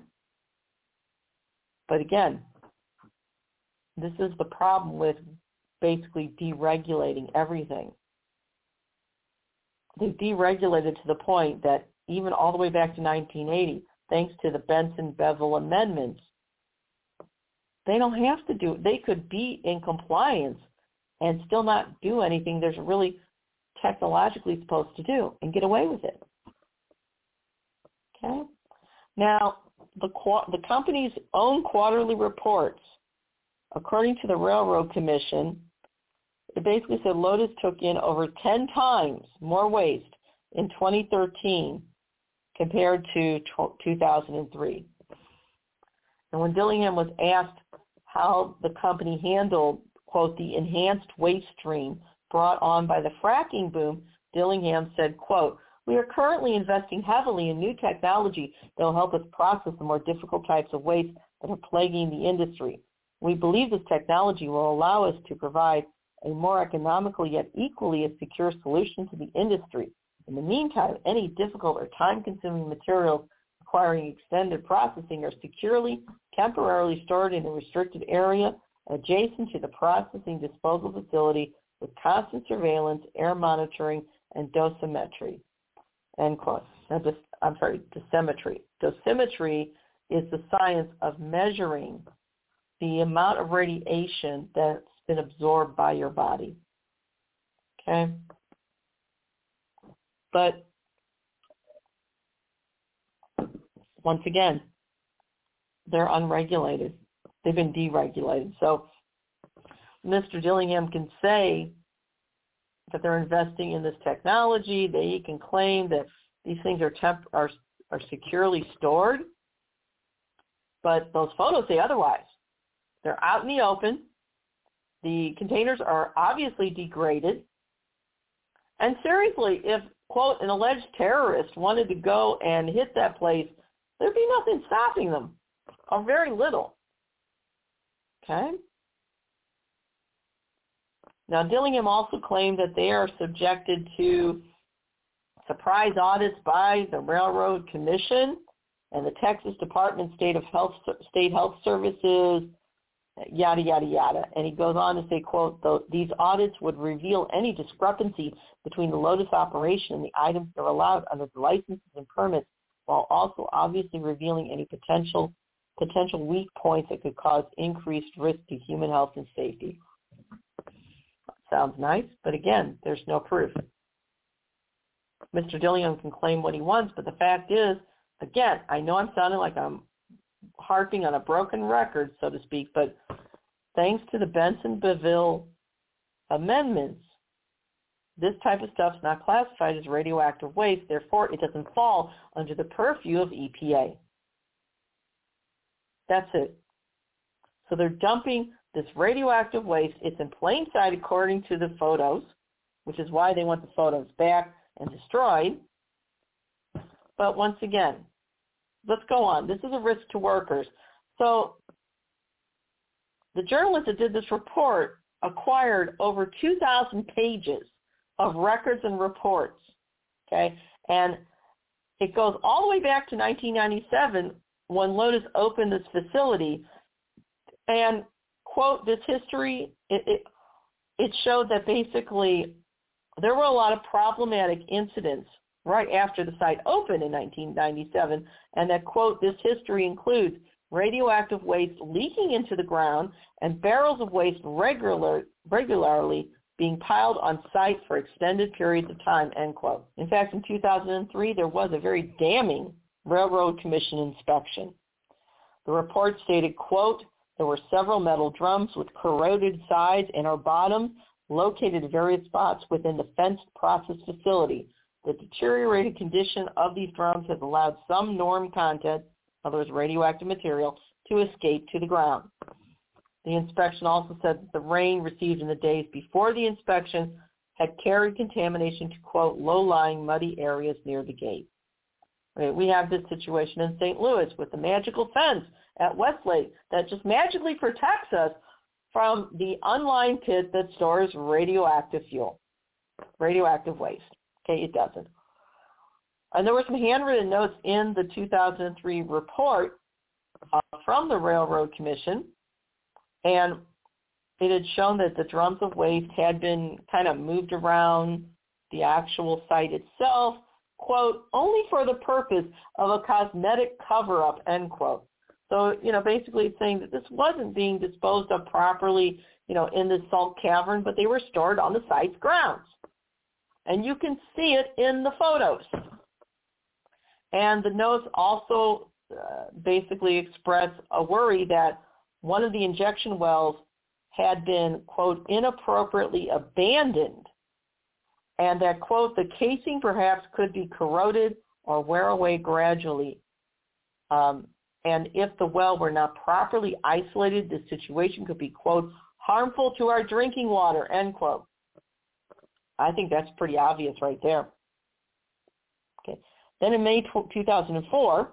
But again, this is the problem with basically deregulating everything. They've deregulated to the point that even all the way back to 1980, thanks to the Benson-Beville amendments, they don't have to do it. They could be in compliance and still not do anything there's really technologically supposed to do and get away with it. Okay? Now, the company's own quarterly reports, according to the Railroad Commission, it basically said Lotus took in over 10 times more waste in 2013 compared to 2003. And when Dillingham was asked how the company handled, quote, the enhanced waste stream brought on by the fracking boom, Dillingham said, quote, we are currently investing heavily in new technology that will help us process the more difficult types of waste that are plaguing the industry. We believe this technology will allow us to provide a more economical yet equally as secure solution to the industry. In the meantime, any difficult or time-consuming materials requiring extended processing are securely, temporarily stored in a restricted area adjacent to the processing disposal facility with constant surveillance, air monitoring, and dosimetry. End quote. Dosimetry. Dosimetry is the science of measuring the amount of radiation that's been absorbed by your body. Okay? But once again, they're unregulated. They've been deregulated. So Mr. Dillingham can say that they're investing in this technology. They can claim that these things are securely stored, but those photos say otherwise. They're out in the open. The containers are obviously degraded. And seriously, if, quote, an alleged terrorist wanted to go and hit that place, there'd be nothing stopping them, or very little. Okay? Now, Dillingham also claimed that they are subjected to surprise audits by the Railroad Commission and the Texas Department State Health Services, yada, yada, yada. And he goes on to say, quote, these audits would reveal any discrepancy between the Lotus operation and the items that are allowed under the licenses and permits, while also obviously revealing any potential weak points that could cause increased risk to human health and safety. Sounds nice, but again, there's no proof. Mr. Dillingham can claim what he wants, but the fact is, again, I know I'm sounding like I'm harping on a broken record, so to speak, but thanks to the Benson-Beville amendments, this type of stuff is not classified as radioactive waste. Therefore, it doesn't fall under the purview of EPA. That's it. So they're dumping this radioactive waste. It's in plain sight according to the photos, which is why they want the photos back and destroyed. But once again, let's go on. This is a risk to workers. So the journalist that did this report acquired over 2,000 pages of records and reports, okay? And it goes all the way back to 1997 when Lotus opened this facility. And, quote, this history, it showed that basically there were a lot of problematic incidents right after the site opened in 1997, and that, quote, this history includes radioactive waste leaking into the ground and barrels of waste regularly being piled on site for extended periods of time, end quote. In fact, in 2003, there was a very damning Railroad Commission inspection. The report stated, quote, there were several metal drums with corroded sides and or bottoms located at various spots within the fenced process facility. The deteriorated condition of these drums has allowed some norm content, in other words, radioactive material, to escape to the ground. The inspection also said that the rain received in the days before the inspection had carried contamination to, quote, low-lying muddy areas near the gate. Right, we have this situation in St. Louis with the magical fence at Westlake that just magically protects us from the unlined pit that stores radioactive fuel, radioactive waste. Okay, it doesn't. And there were some handwritten notes in the 2003 report from the Railroad Commission, and it had shown that the drums of waste had been kind of moved around the actual site itself, quote, only for the purpose of a cosmetic cover-up, end quote. So, basically it's saying that this wasn't being disposed of properly, in the salt cavern, but they were stored on the site's grounds. And you can see it in the photos. And the notes also basically express a worry that one of the injection wells had been, quote, inappropriately abandoned, and that, quote, the casing perhaps could be corroded or wear away gradually. And if the well were not properly isolated, the situation could be, quote, harmful to our drinking water, end quote. I think that's pretty obvious right there. Okay. Then in May 2004,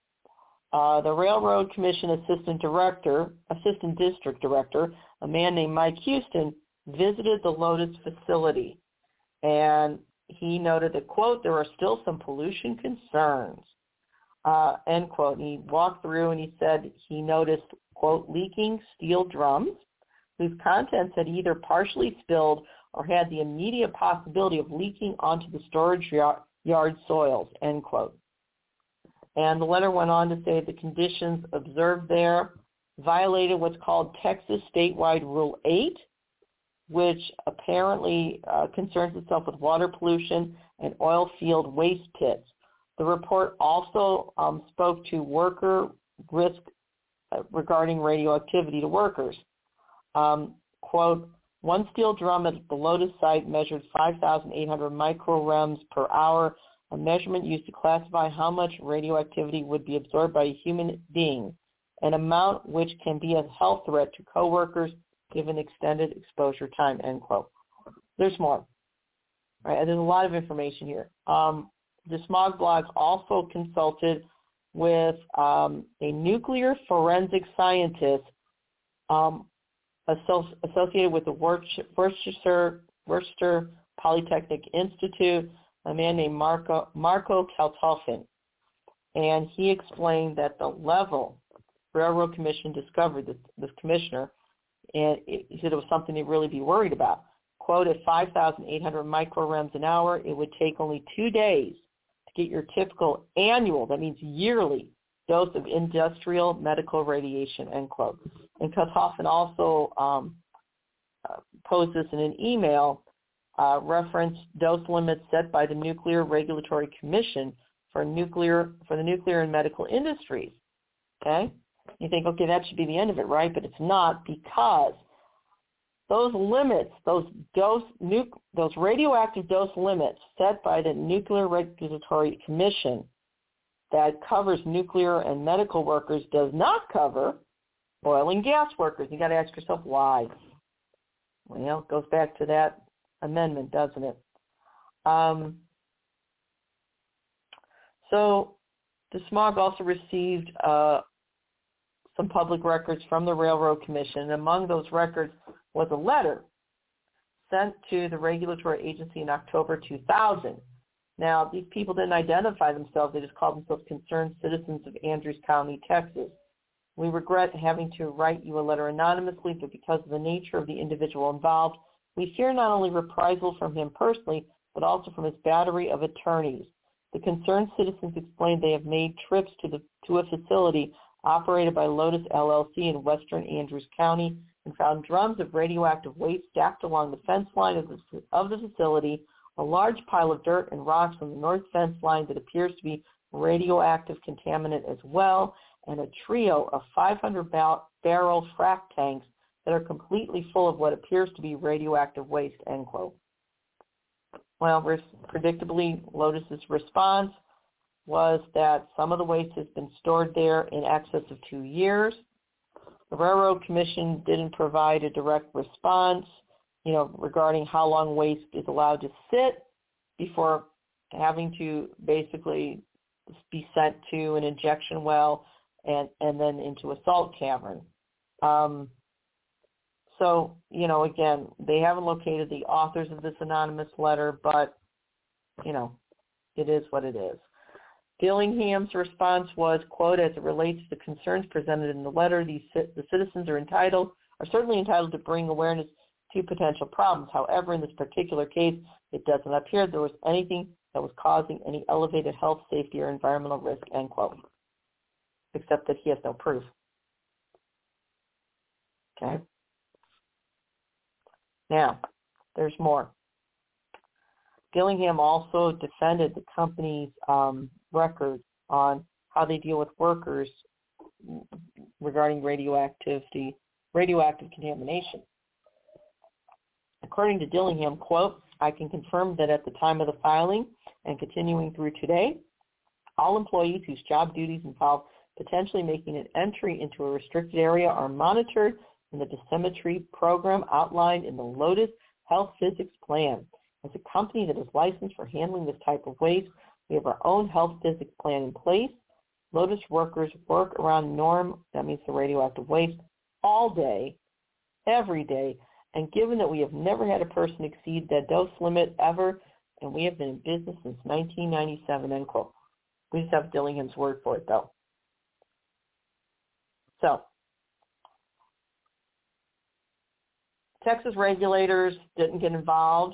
the Railroad Commission Assistant District Director, a man named Mike Houston, visited the Lotus facility. And he noted that, quote, there are still some pollution concerns, end quote. And he walked through and he said he noticed, quote, leaking steel drums whose contents had either partially spilled or had the immediate possibility of leaking onto the storage yard soils, end quote. And the letter went on to say the conditions observed there violated what's called Texas Statewide Rule 8, which apparently concerns itself with water pollution and oil field waste pits. The report also spoke to worker risk regarding radioactivity to workers. Quote, one steel drum at the Lotus site measured 5,800 microrems per hour, a measurement used to classify how much radioactivity would be absorbed by a human being, an amount which can be a health threat to coworkers given extended exposure time, end quote. There's more. Right, there's a lot of information here. The Smog Blog also consulted with a nuclear forensic scientist associated with the Worcester Polytechnic Institute, a man named Marco Kaltofen. And he explained that the level Railroad Commission discovered, this commissioner, and he said it was something to really be worried about. Quote, at 5,800 microrems an hour, it would take only 2 days to get your typical annual, that means yearly, dose of industrial medical radiation, end quote. And Kaltofen also posed this in an email, referenced dose limits set by the Nuclear Regulatory Commission for the nuclear and medical industries. Okay? You think, okay, that should be the end of it, right? But it's not, because those limits, those radioactive dose limits set by the Nuclear Regulatory Commission that covers nuclear and medical workers does not cover Oil and gas workers. You got to ask yourself why. Well, it goes back to that amendment, doesn't it? So DeSmog also received some public records from the Railroad Commission. And among those records was a letter sent to the regulatory agency in October 2000. Now, these people didn't identify themselves. They just called themselves concerned citizens of Andrews County, Texas. We regret having to write you a letter anonymously, but because of the nature of the individual involved, we fear not only reprisal from him personally, but also from his battery of attorneys. The concerned citizens explained they have made trips to a facility operated by Lotus LLC in western Andrews County and found drums of radioactive waste stacked along the fence line of the facility, a large pile of dirt and rocks on the north fence line that appears to be radioactive contaminant as well, and a trio of 500-barrel frac tanks that are completely full of what appears to be radioactive waste, end quote. Well, predictably, Lotus's response was that some of the waste has been stored there in excess of 2 years. The Railroad Commission didn't provide a direct response, regarding how long waste is allowed to sit before having to basically be sent to an injection well and then into a salt cavern. So, again, they haven't located the authors of this anonymous letter, but, it is what it is. Dillingham's response was, quote, as it relates to the concerns presented in the letter, the citizens are certainly entitled to bring awareness to potential problems. However, in this particular case, it doesn't appear there was anything that was causing any elevated health, safety, or environmental risk, end quote, except that he has no proof. Okay. Now, there's more. Dillingham also defended the company's records on how they deal with workers regarding radioactive contamination. According to Dillingham, quote, I can confirm that at the time of the filing and continuing through today, all employees whose job duties involve potentially making an entry into a restricted area are monitored in the dosimetry program outlined in the Lotus Health Physics Plan. As a company that is licensed for handling this type of waste, we have our own health physics plan in place. Lotus workers work around norm, that means the radioactive waste, all day, every day, and given that we have never had a person exceed that dose limit ever, and we have been in business since 1997, end quote. We just have Dillingham's word for it, though. So, Texas regulators didn't get involved.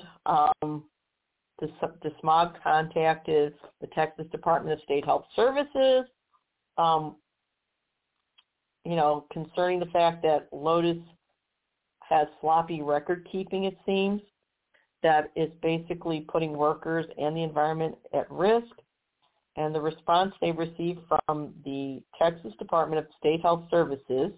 DeSmog contacted the Texas Department of State Health Services, concerning the fact that Lotus has sloppy record keeping, it seems, that is basically putting workers and the environment at risk. And the response they received from the Texas Department of State Health Services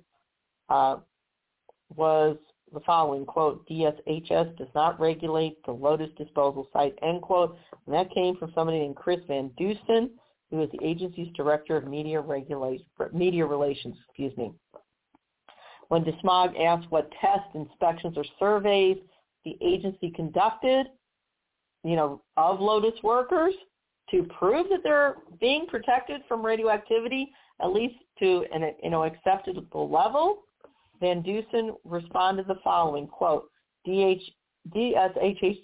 was the following, quote, DSHS does not regulate the Lotus disposal site, end quote. And that came from somebody named Chris Van Dusen, who is the agency's director of media relations. When DeSmog asked what tests, inspections, or surveys the agency conducted, of Lotus workers to prove that they're being protected from radioactivity, at least to an acceptable level, Van Dusen responded the following, quote, DSHS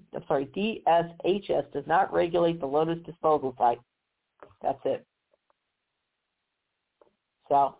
does not regulate the Lotus disposal site. That's it. So,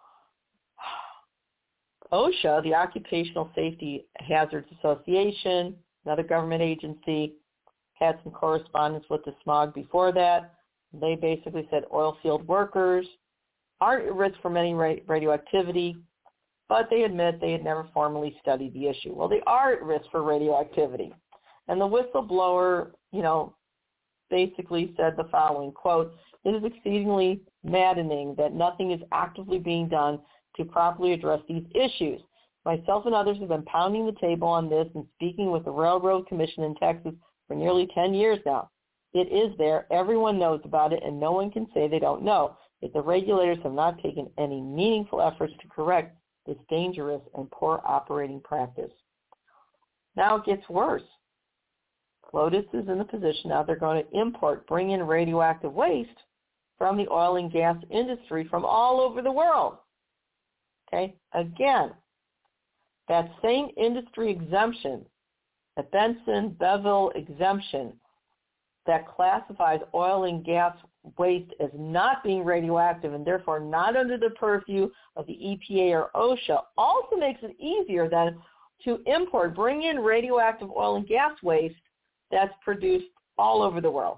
OSHA, the Occupational Safety Hazards Association, another government agency, had some correspondence with DeSmog before that. They basically said oil field workers aren't at risk from any radioactivity, but they admit they had never formally studied the issue. Well, they are at risk for radioactivity. And the whistleblower, basically said the following, quote, it is exceedingly maddening that nothing is actively being done to properly address these issues. Myself and others have been pounding the table on this and speaking with the Railroad Commission in Texas for nearly 10 years now. It is there. Everyone knows about it, and no one can say they don't know. yet the regulators have not taken any meaningful efforts to correct this dangerous and poor operating practice. Now it gets worse. Lotus is in the position now they're going to bring in radioactive waste from the oil and gas industry from all over the world. Okay, again, that same industry exemption, the Benson-Beville exemption that classifies oil and gas waste as not being radioactive and therefore not under the purview of the EPA or OSHA, also makes it easier then to bring in radioactive oil and gas waste that's produced all over the world.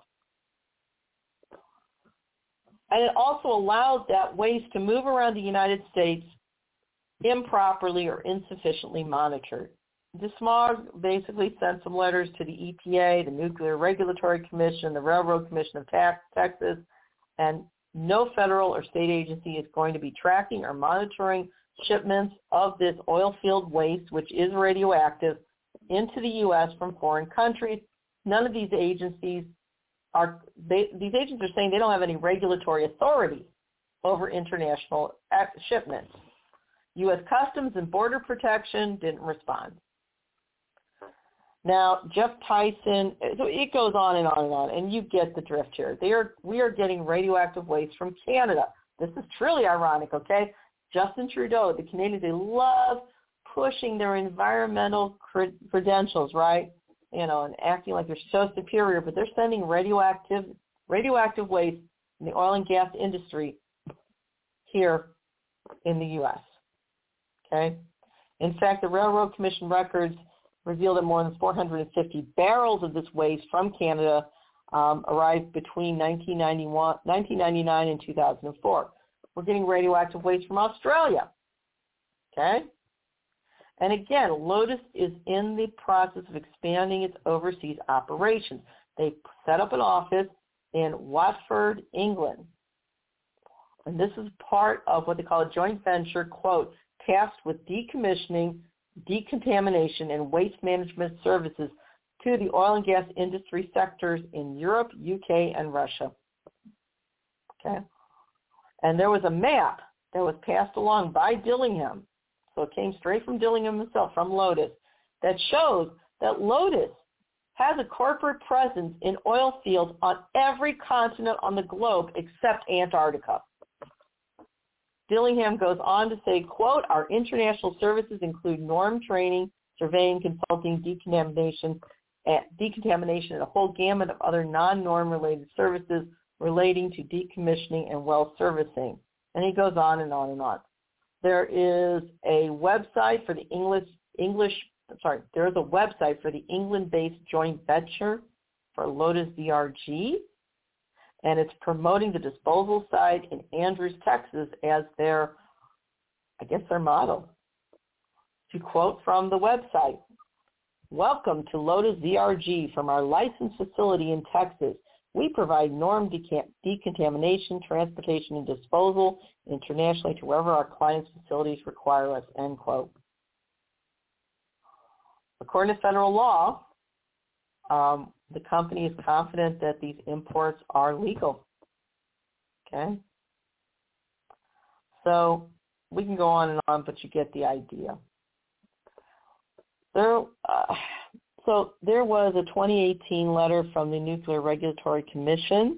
And it also allows that waste to move around the United States improperly or insufficiently monitored. DeSmog basically sent some letters to the EPA, the Nuclear Regulatory Commission, the Railroad Commission of Texas, and no federal or state agency is going to be tracking or monitoring shipments of this oil field waste, which is radioactive, into the U.S. from foreign countries. None of these agencies are saying they don't have any regulatory authority over international shipments. U.S. Customs and Border Protection didn't respond. Now, Jeff Tyson, so it goes on and on and on, and you get the drift here. We are getting radioactive waste from Canada. This is truly ironic, okay? Justin Trudeau, the Canadians, they love pushing their environmental credentials, right? You know, and acting like they're so superior, but they're sending radioactive waste in the oil and gas industry here in the U.S., okay? In fact, the Railroad Commission records revealed that more than 450 barrels of this waste from Canada arrived between 1999 and 2004. We're getting radioactive waste from Australia, okay? And again, Lotus is in the process of expanding its overseas operations. They set up an office in Watford, England. And this is part of what they call a joint venture, quote, tasked with decommissioning, decontamination, and waste management services to the oil and gas industry sectors in Europe, UK, and Russia. Okay? And there was a map that was passed along by Dillingham, so it came straight from Dillingham himself, from Lotus, that shows that Lotus has a corporate presence in oil fields on every continent on the globe except Antarctica. Dillingham goes on to say, quote, our international services include norm training, surveying, consulting, decontamination, and a whole gamut of other non-norm related services relating to decommissioning and well servicing. And he goes on and on and on. There is a website for the there is a website for the England-based joint venture for Lotus VRG, and it's promoting the disposal site in Andrews, Texas as their model. To quote from the website, welcome to Lotus VRG from our licensed facility in Texas. We provide norm decontamination, transportation, and disposal internationally to wherever our clients' facilities require us, end quote. According to federal law, the company is confident that these imports are legal. Okay? So we can go on and on, but you get the idea. So there was a 2018 letter from the Nuclear Regulatory Commission,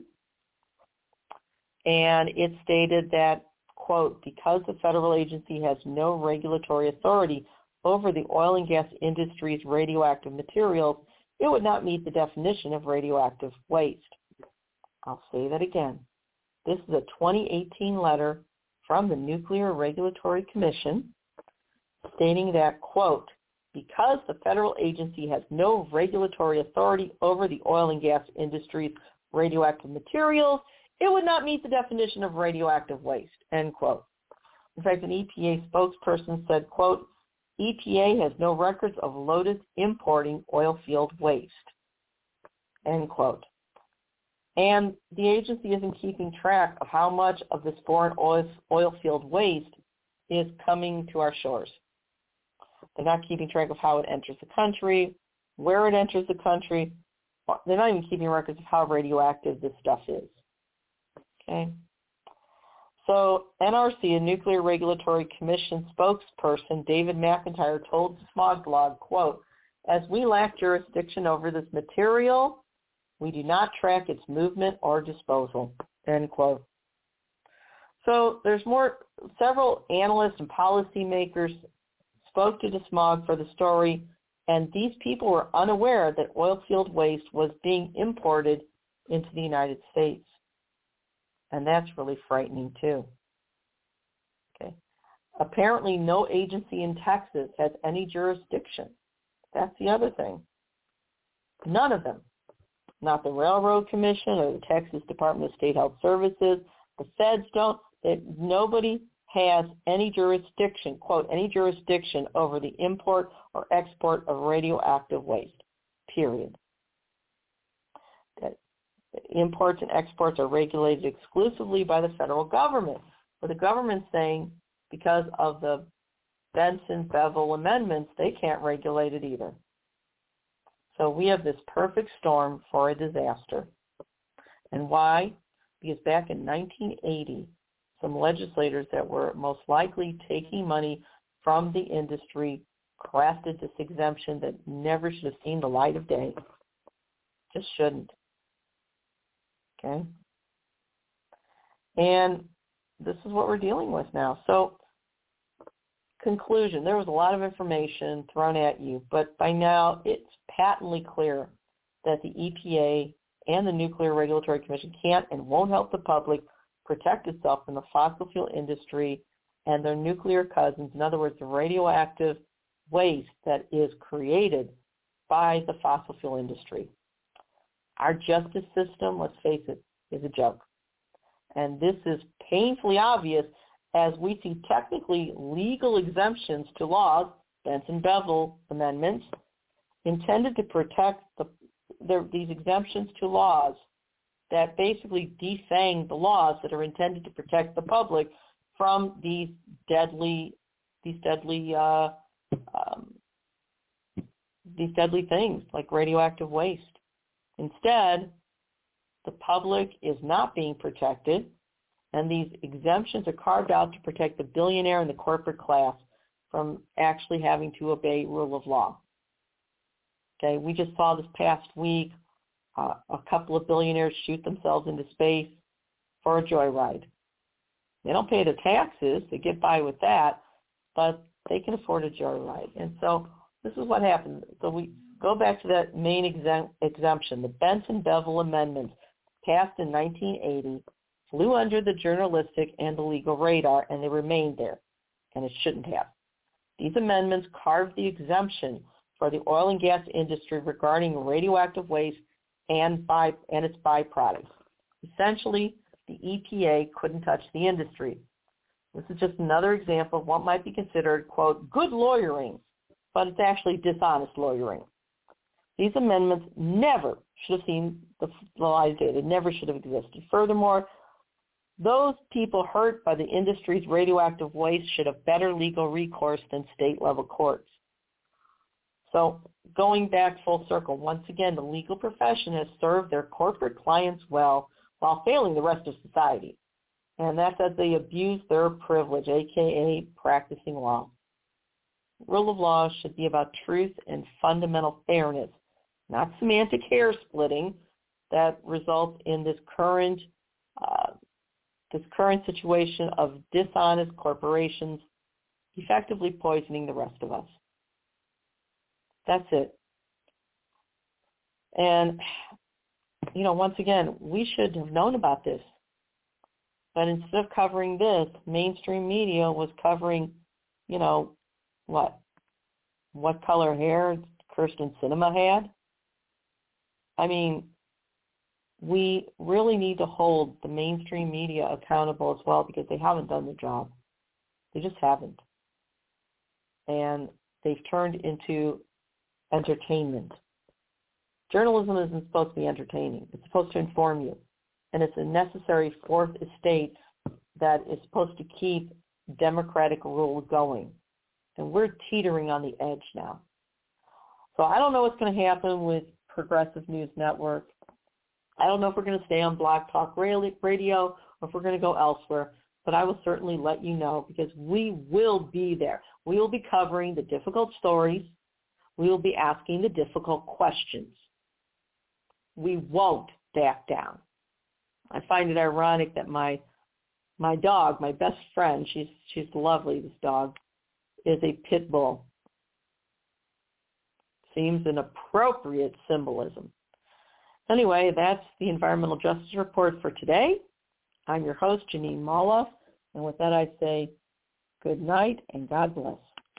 and it stated that, quote, because the federal agency has no regulatory authority over the oil and gas industry's radioactive materials, it would not meet the definition of radioactive waste. I'll say that again. This is a 2018 letter from the Nuclear Regulatory Commission stating that, quote, because the federal agency has no regulatory authority over the oil and gas industry's radioactive materials, it would not meet the definition of radioactive waste, end quote. In fact, an EPA spokesperson said, quote, EPA has no records of Lotus importing oil field waste, end quote. And the agency isn't keeping track of how much of this foreign oil field waste is coming to our shores. They're not keeping track of how it enters the country, where it enters the country. They're not even keeping records of how radioactive this stuff is. Okay? So NRC, a Nuclear Regulatory Commission spokesperson, David McIntyre, told Smog Blog, quote, "As we lack jurisdiction over this material, we do not track its movement or disposal," end quote. So there's more. Several analysts and policymakers spoke to DeSmog for the story, and these people were unaware that oil field waste was being imported into the United States. And that's really frightening too. Okay. Apparently no agency in Texas has any jurisdiction. That's the other thing. None of them. Not the Railroad Commission or the Texas Department of State Health Services. The feds don't. Nobody has any jurisdiction, quote, any jurisdiction over the import or export of radioactive waste, period. That imports and exports are regulated exclusively by the federal government. But the government's saying because of the Benson-Bevel amendments, they can't regulate it either. So we have this perfect storm for a disaster. And why? Because back in 1980, some legislators that were most likely taking money from the industry crafted this exemption that never should have seen the light of day. Just shouldn't. Okay? And this is what we're dealing with now. So, conclusion, there was a lot of information thrown at you, but by now it's patently clear that the EPA and the Nuclear Regulatory Commission can't and won't help the public protect itself from the fossil fuel industry and their nuclear cousins, in other words, the radioactive waste that is created by the fossil fuel industry. Our justice system, let's face it, is a joke. And this is painfully obvious as we see technically legal exemptions to laws, Benson-Bevel amendments, intended to protect these exemptions to laws that basically defang the laws that are intended to protect the public from these deadly things like radioactive waste. Instead, the public is not being protected, and these exemptions are carved out to protect the billionaire and the corporate class from actually having to obey rule of law. Okay, we just saw this past week a couple of billionaires shoot themselves into space for a joyride. They don't pay the taxes, they get by with that, but they can afford a joyride. And so this is what happened. So we go back to that main exemption, the Benson-Bevel amendments passed in 1980, flew under the journalistic and the legal radar, and they remained there, and it shouldn't have. These amendments carved the exemption for the oil and gas industry regarding radioactive waste and its byproducts. Essentially, the EPA couldn't touch the industry. This is just another example of what might be considered, quote, good lawyering, but it's actually dishonest lawyering. These amendments never should have seen the light of day. They never should have existed. Furthermore, those people hurt by the industry's radioactive waste should have better legal recourse than state-level courts. So going back full circle, once again, the legal profession has served their corporate clients well while failing the rest of society. And that's as they abuse their privilege, a.k.a. practicing law. Rule of law should be about truth and fundamental fairness, not semantic hair splitting that results in this current situation of dishonest corporations effectively poisoning the rest of us. That's it. And, once again, we should have known about this. But instead of covering this, mainstream media was covering, what color hair Kirsten Sinema had. I mean, we really need to hold the mainstream media accountable as well because they haven't done the job. They just haven't. And they've turned into entertainment. Journalism isn't supposed to be entertaining. It's supposed to inform you. And it's a necessary fourth estate that is supposed to keep democratic rule going. And we're teetering on the edge now. So I don't know what's going to happen with Progressive News Network. I don't know if we're going to stay on Blog Talk Radio or if we're going to go elsewhere. but I will certainly let you know because we will be there. We will be covering the difficult stories. We will be asking the difficult questions. We won't back down. I find it ironic that my dog, my best friend, she's lovely, this dog, is a pit bull. Seems an appropriate symbolism. Anyway, that's the Environmental Justice Report for today. I'm your host, Janine Moloff, and with that I say good night and God bless.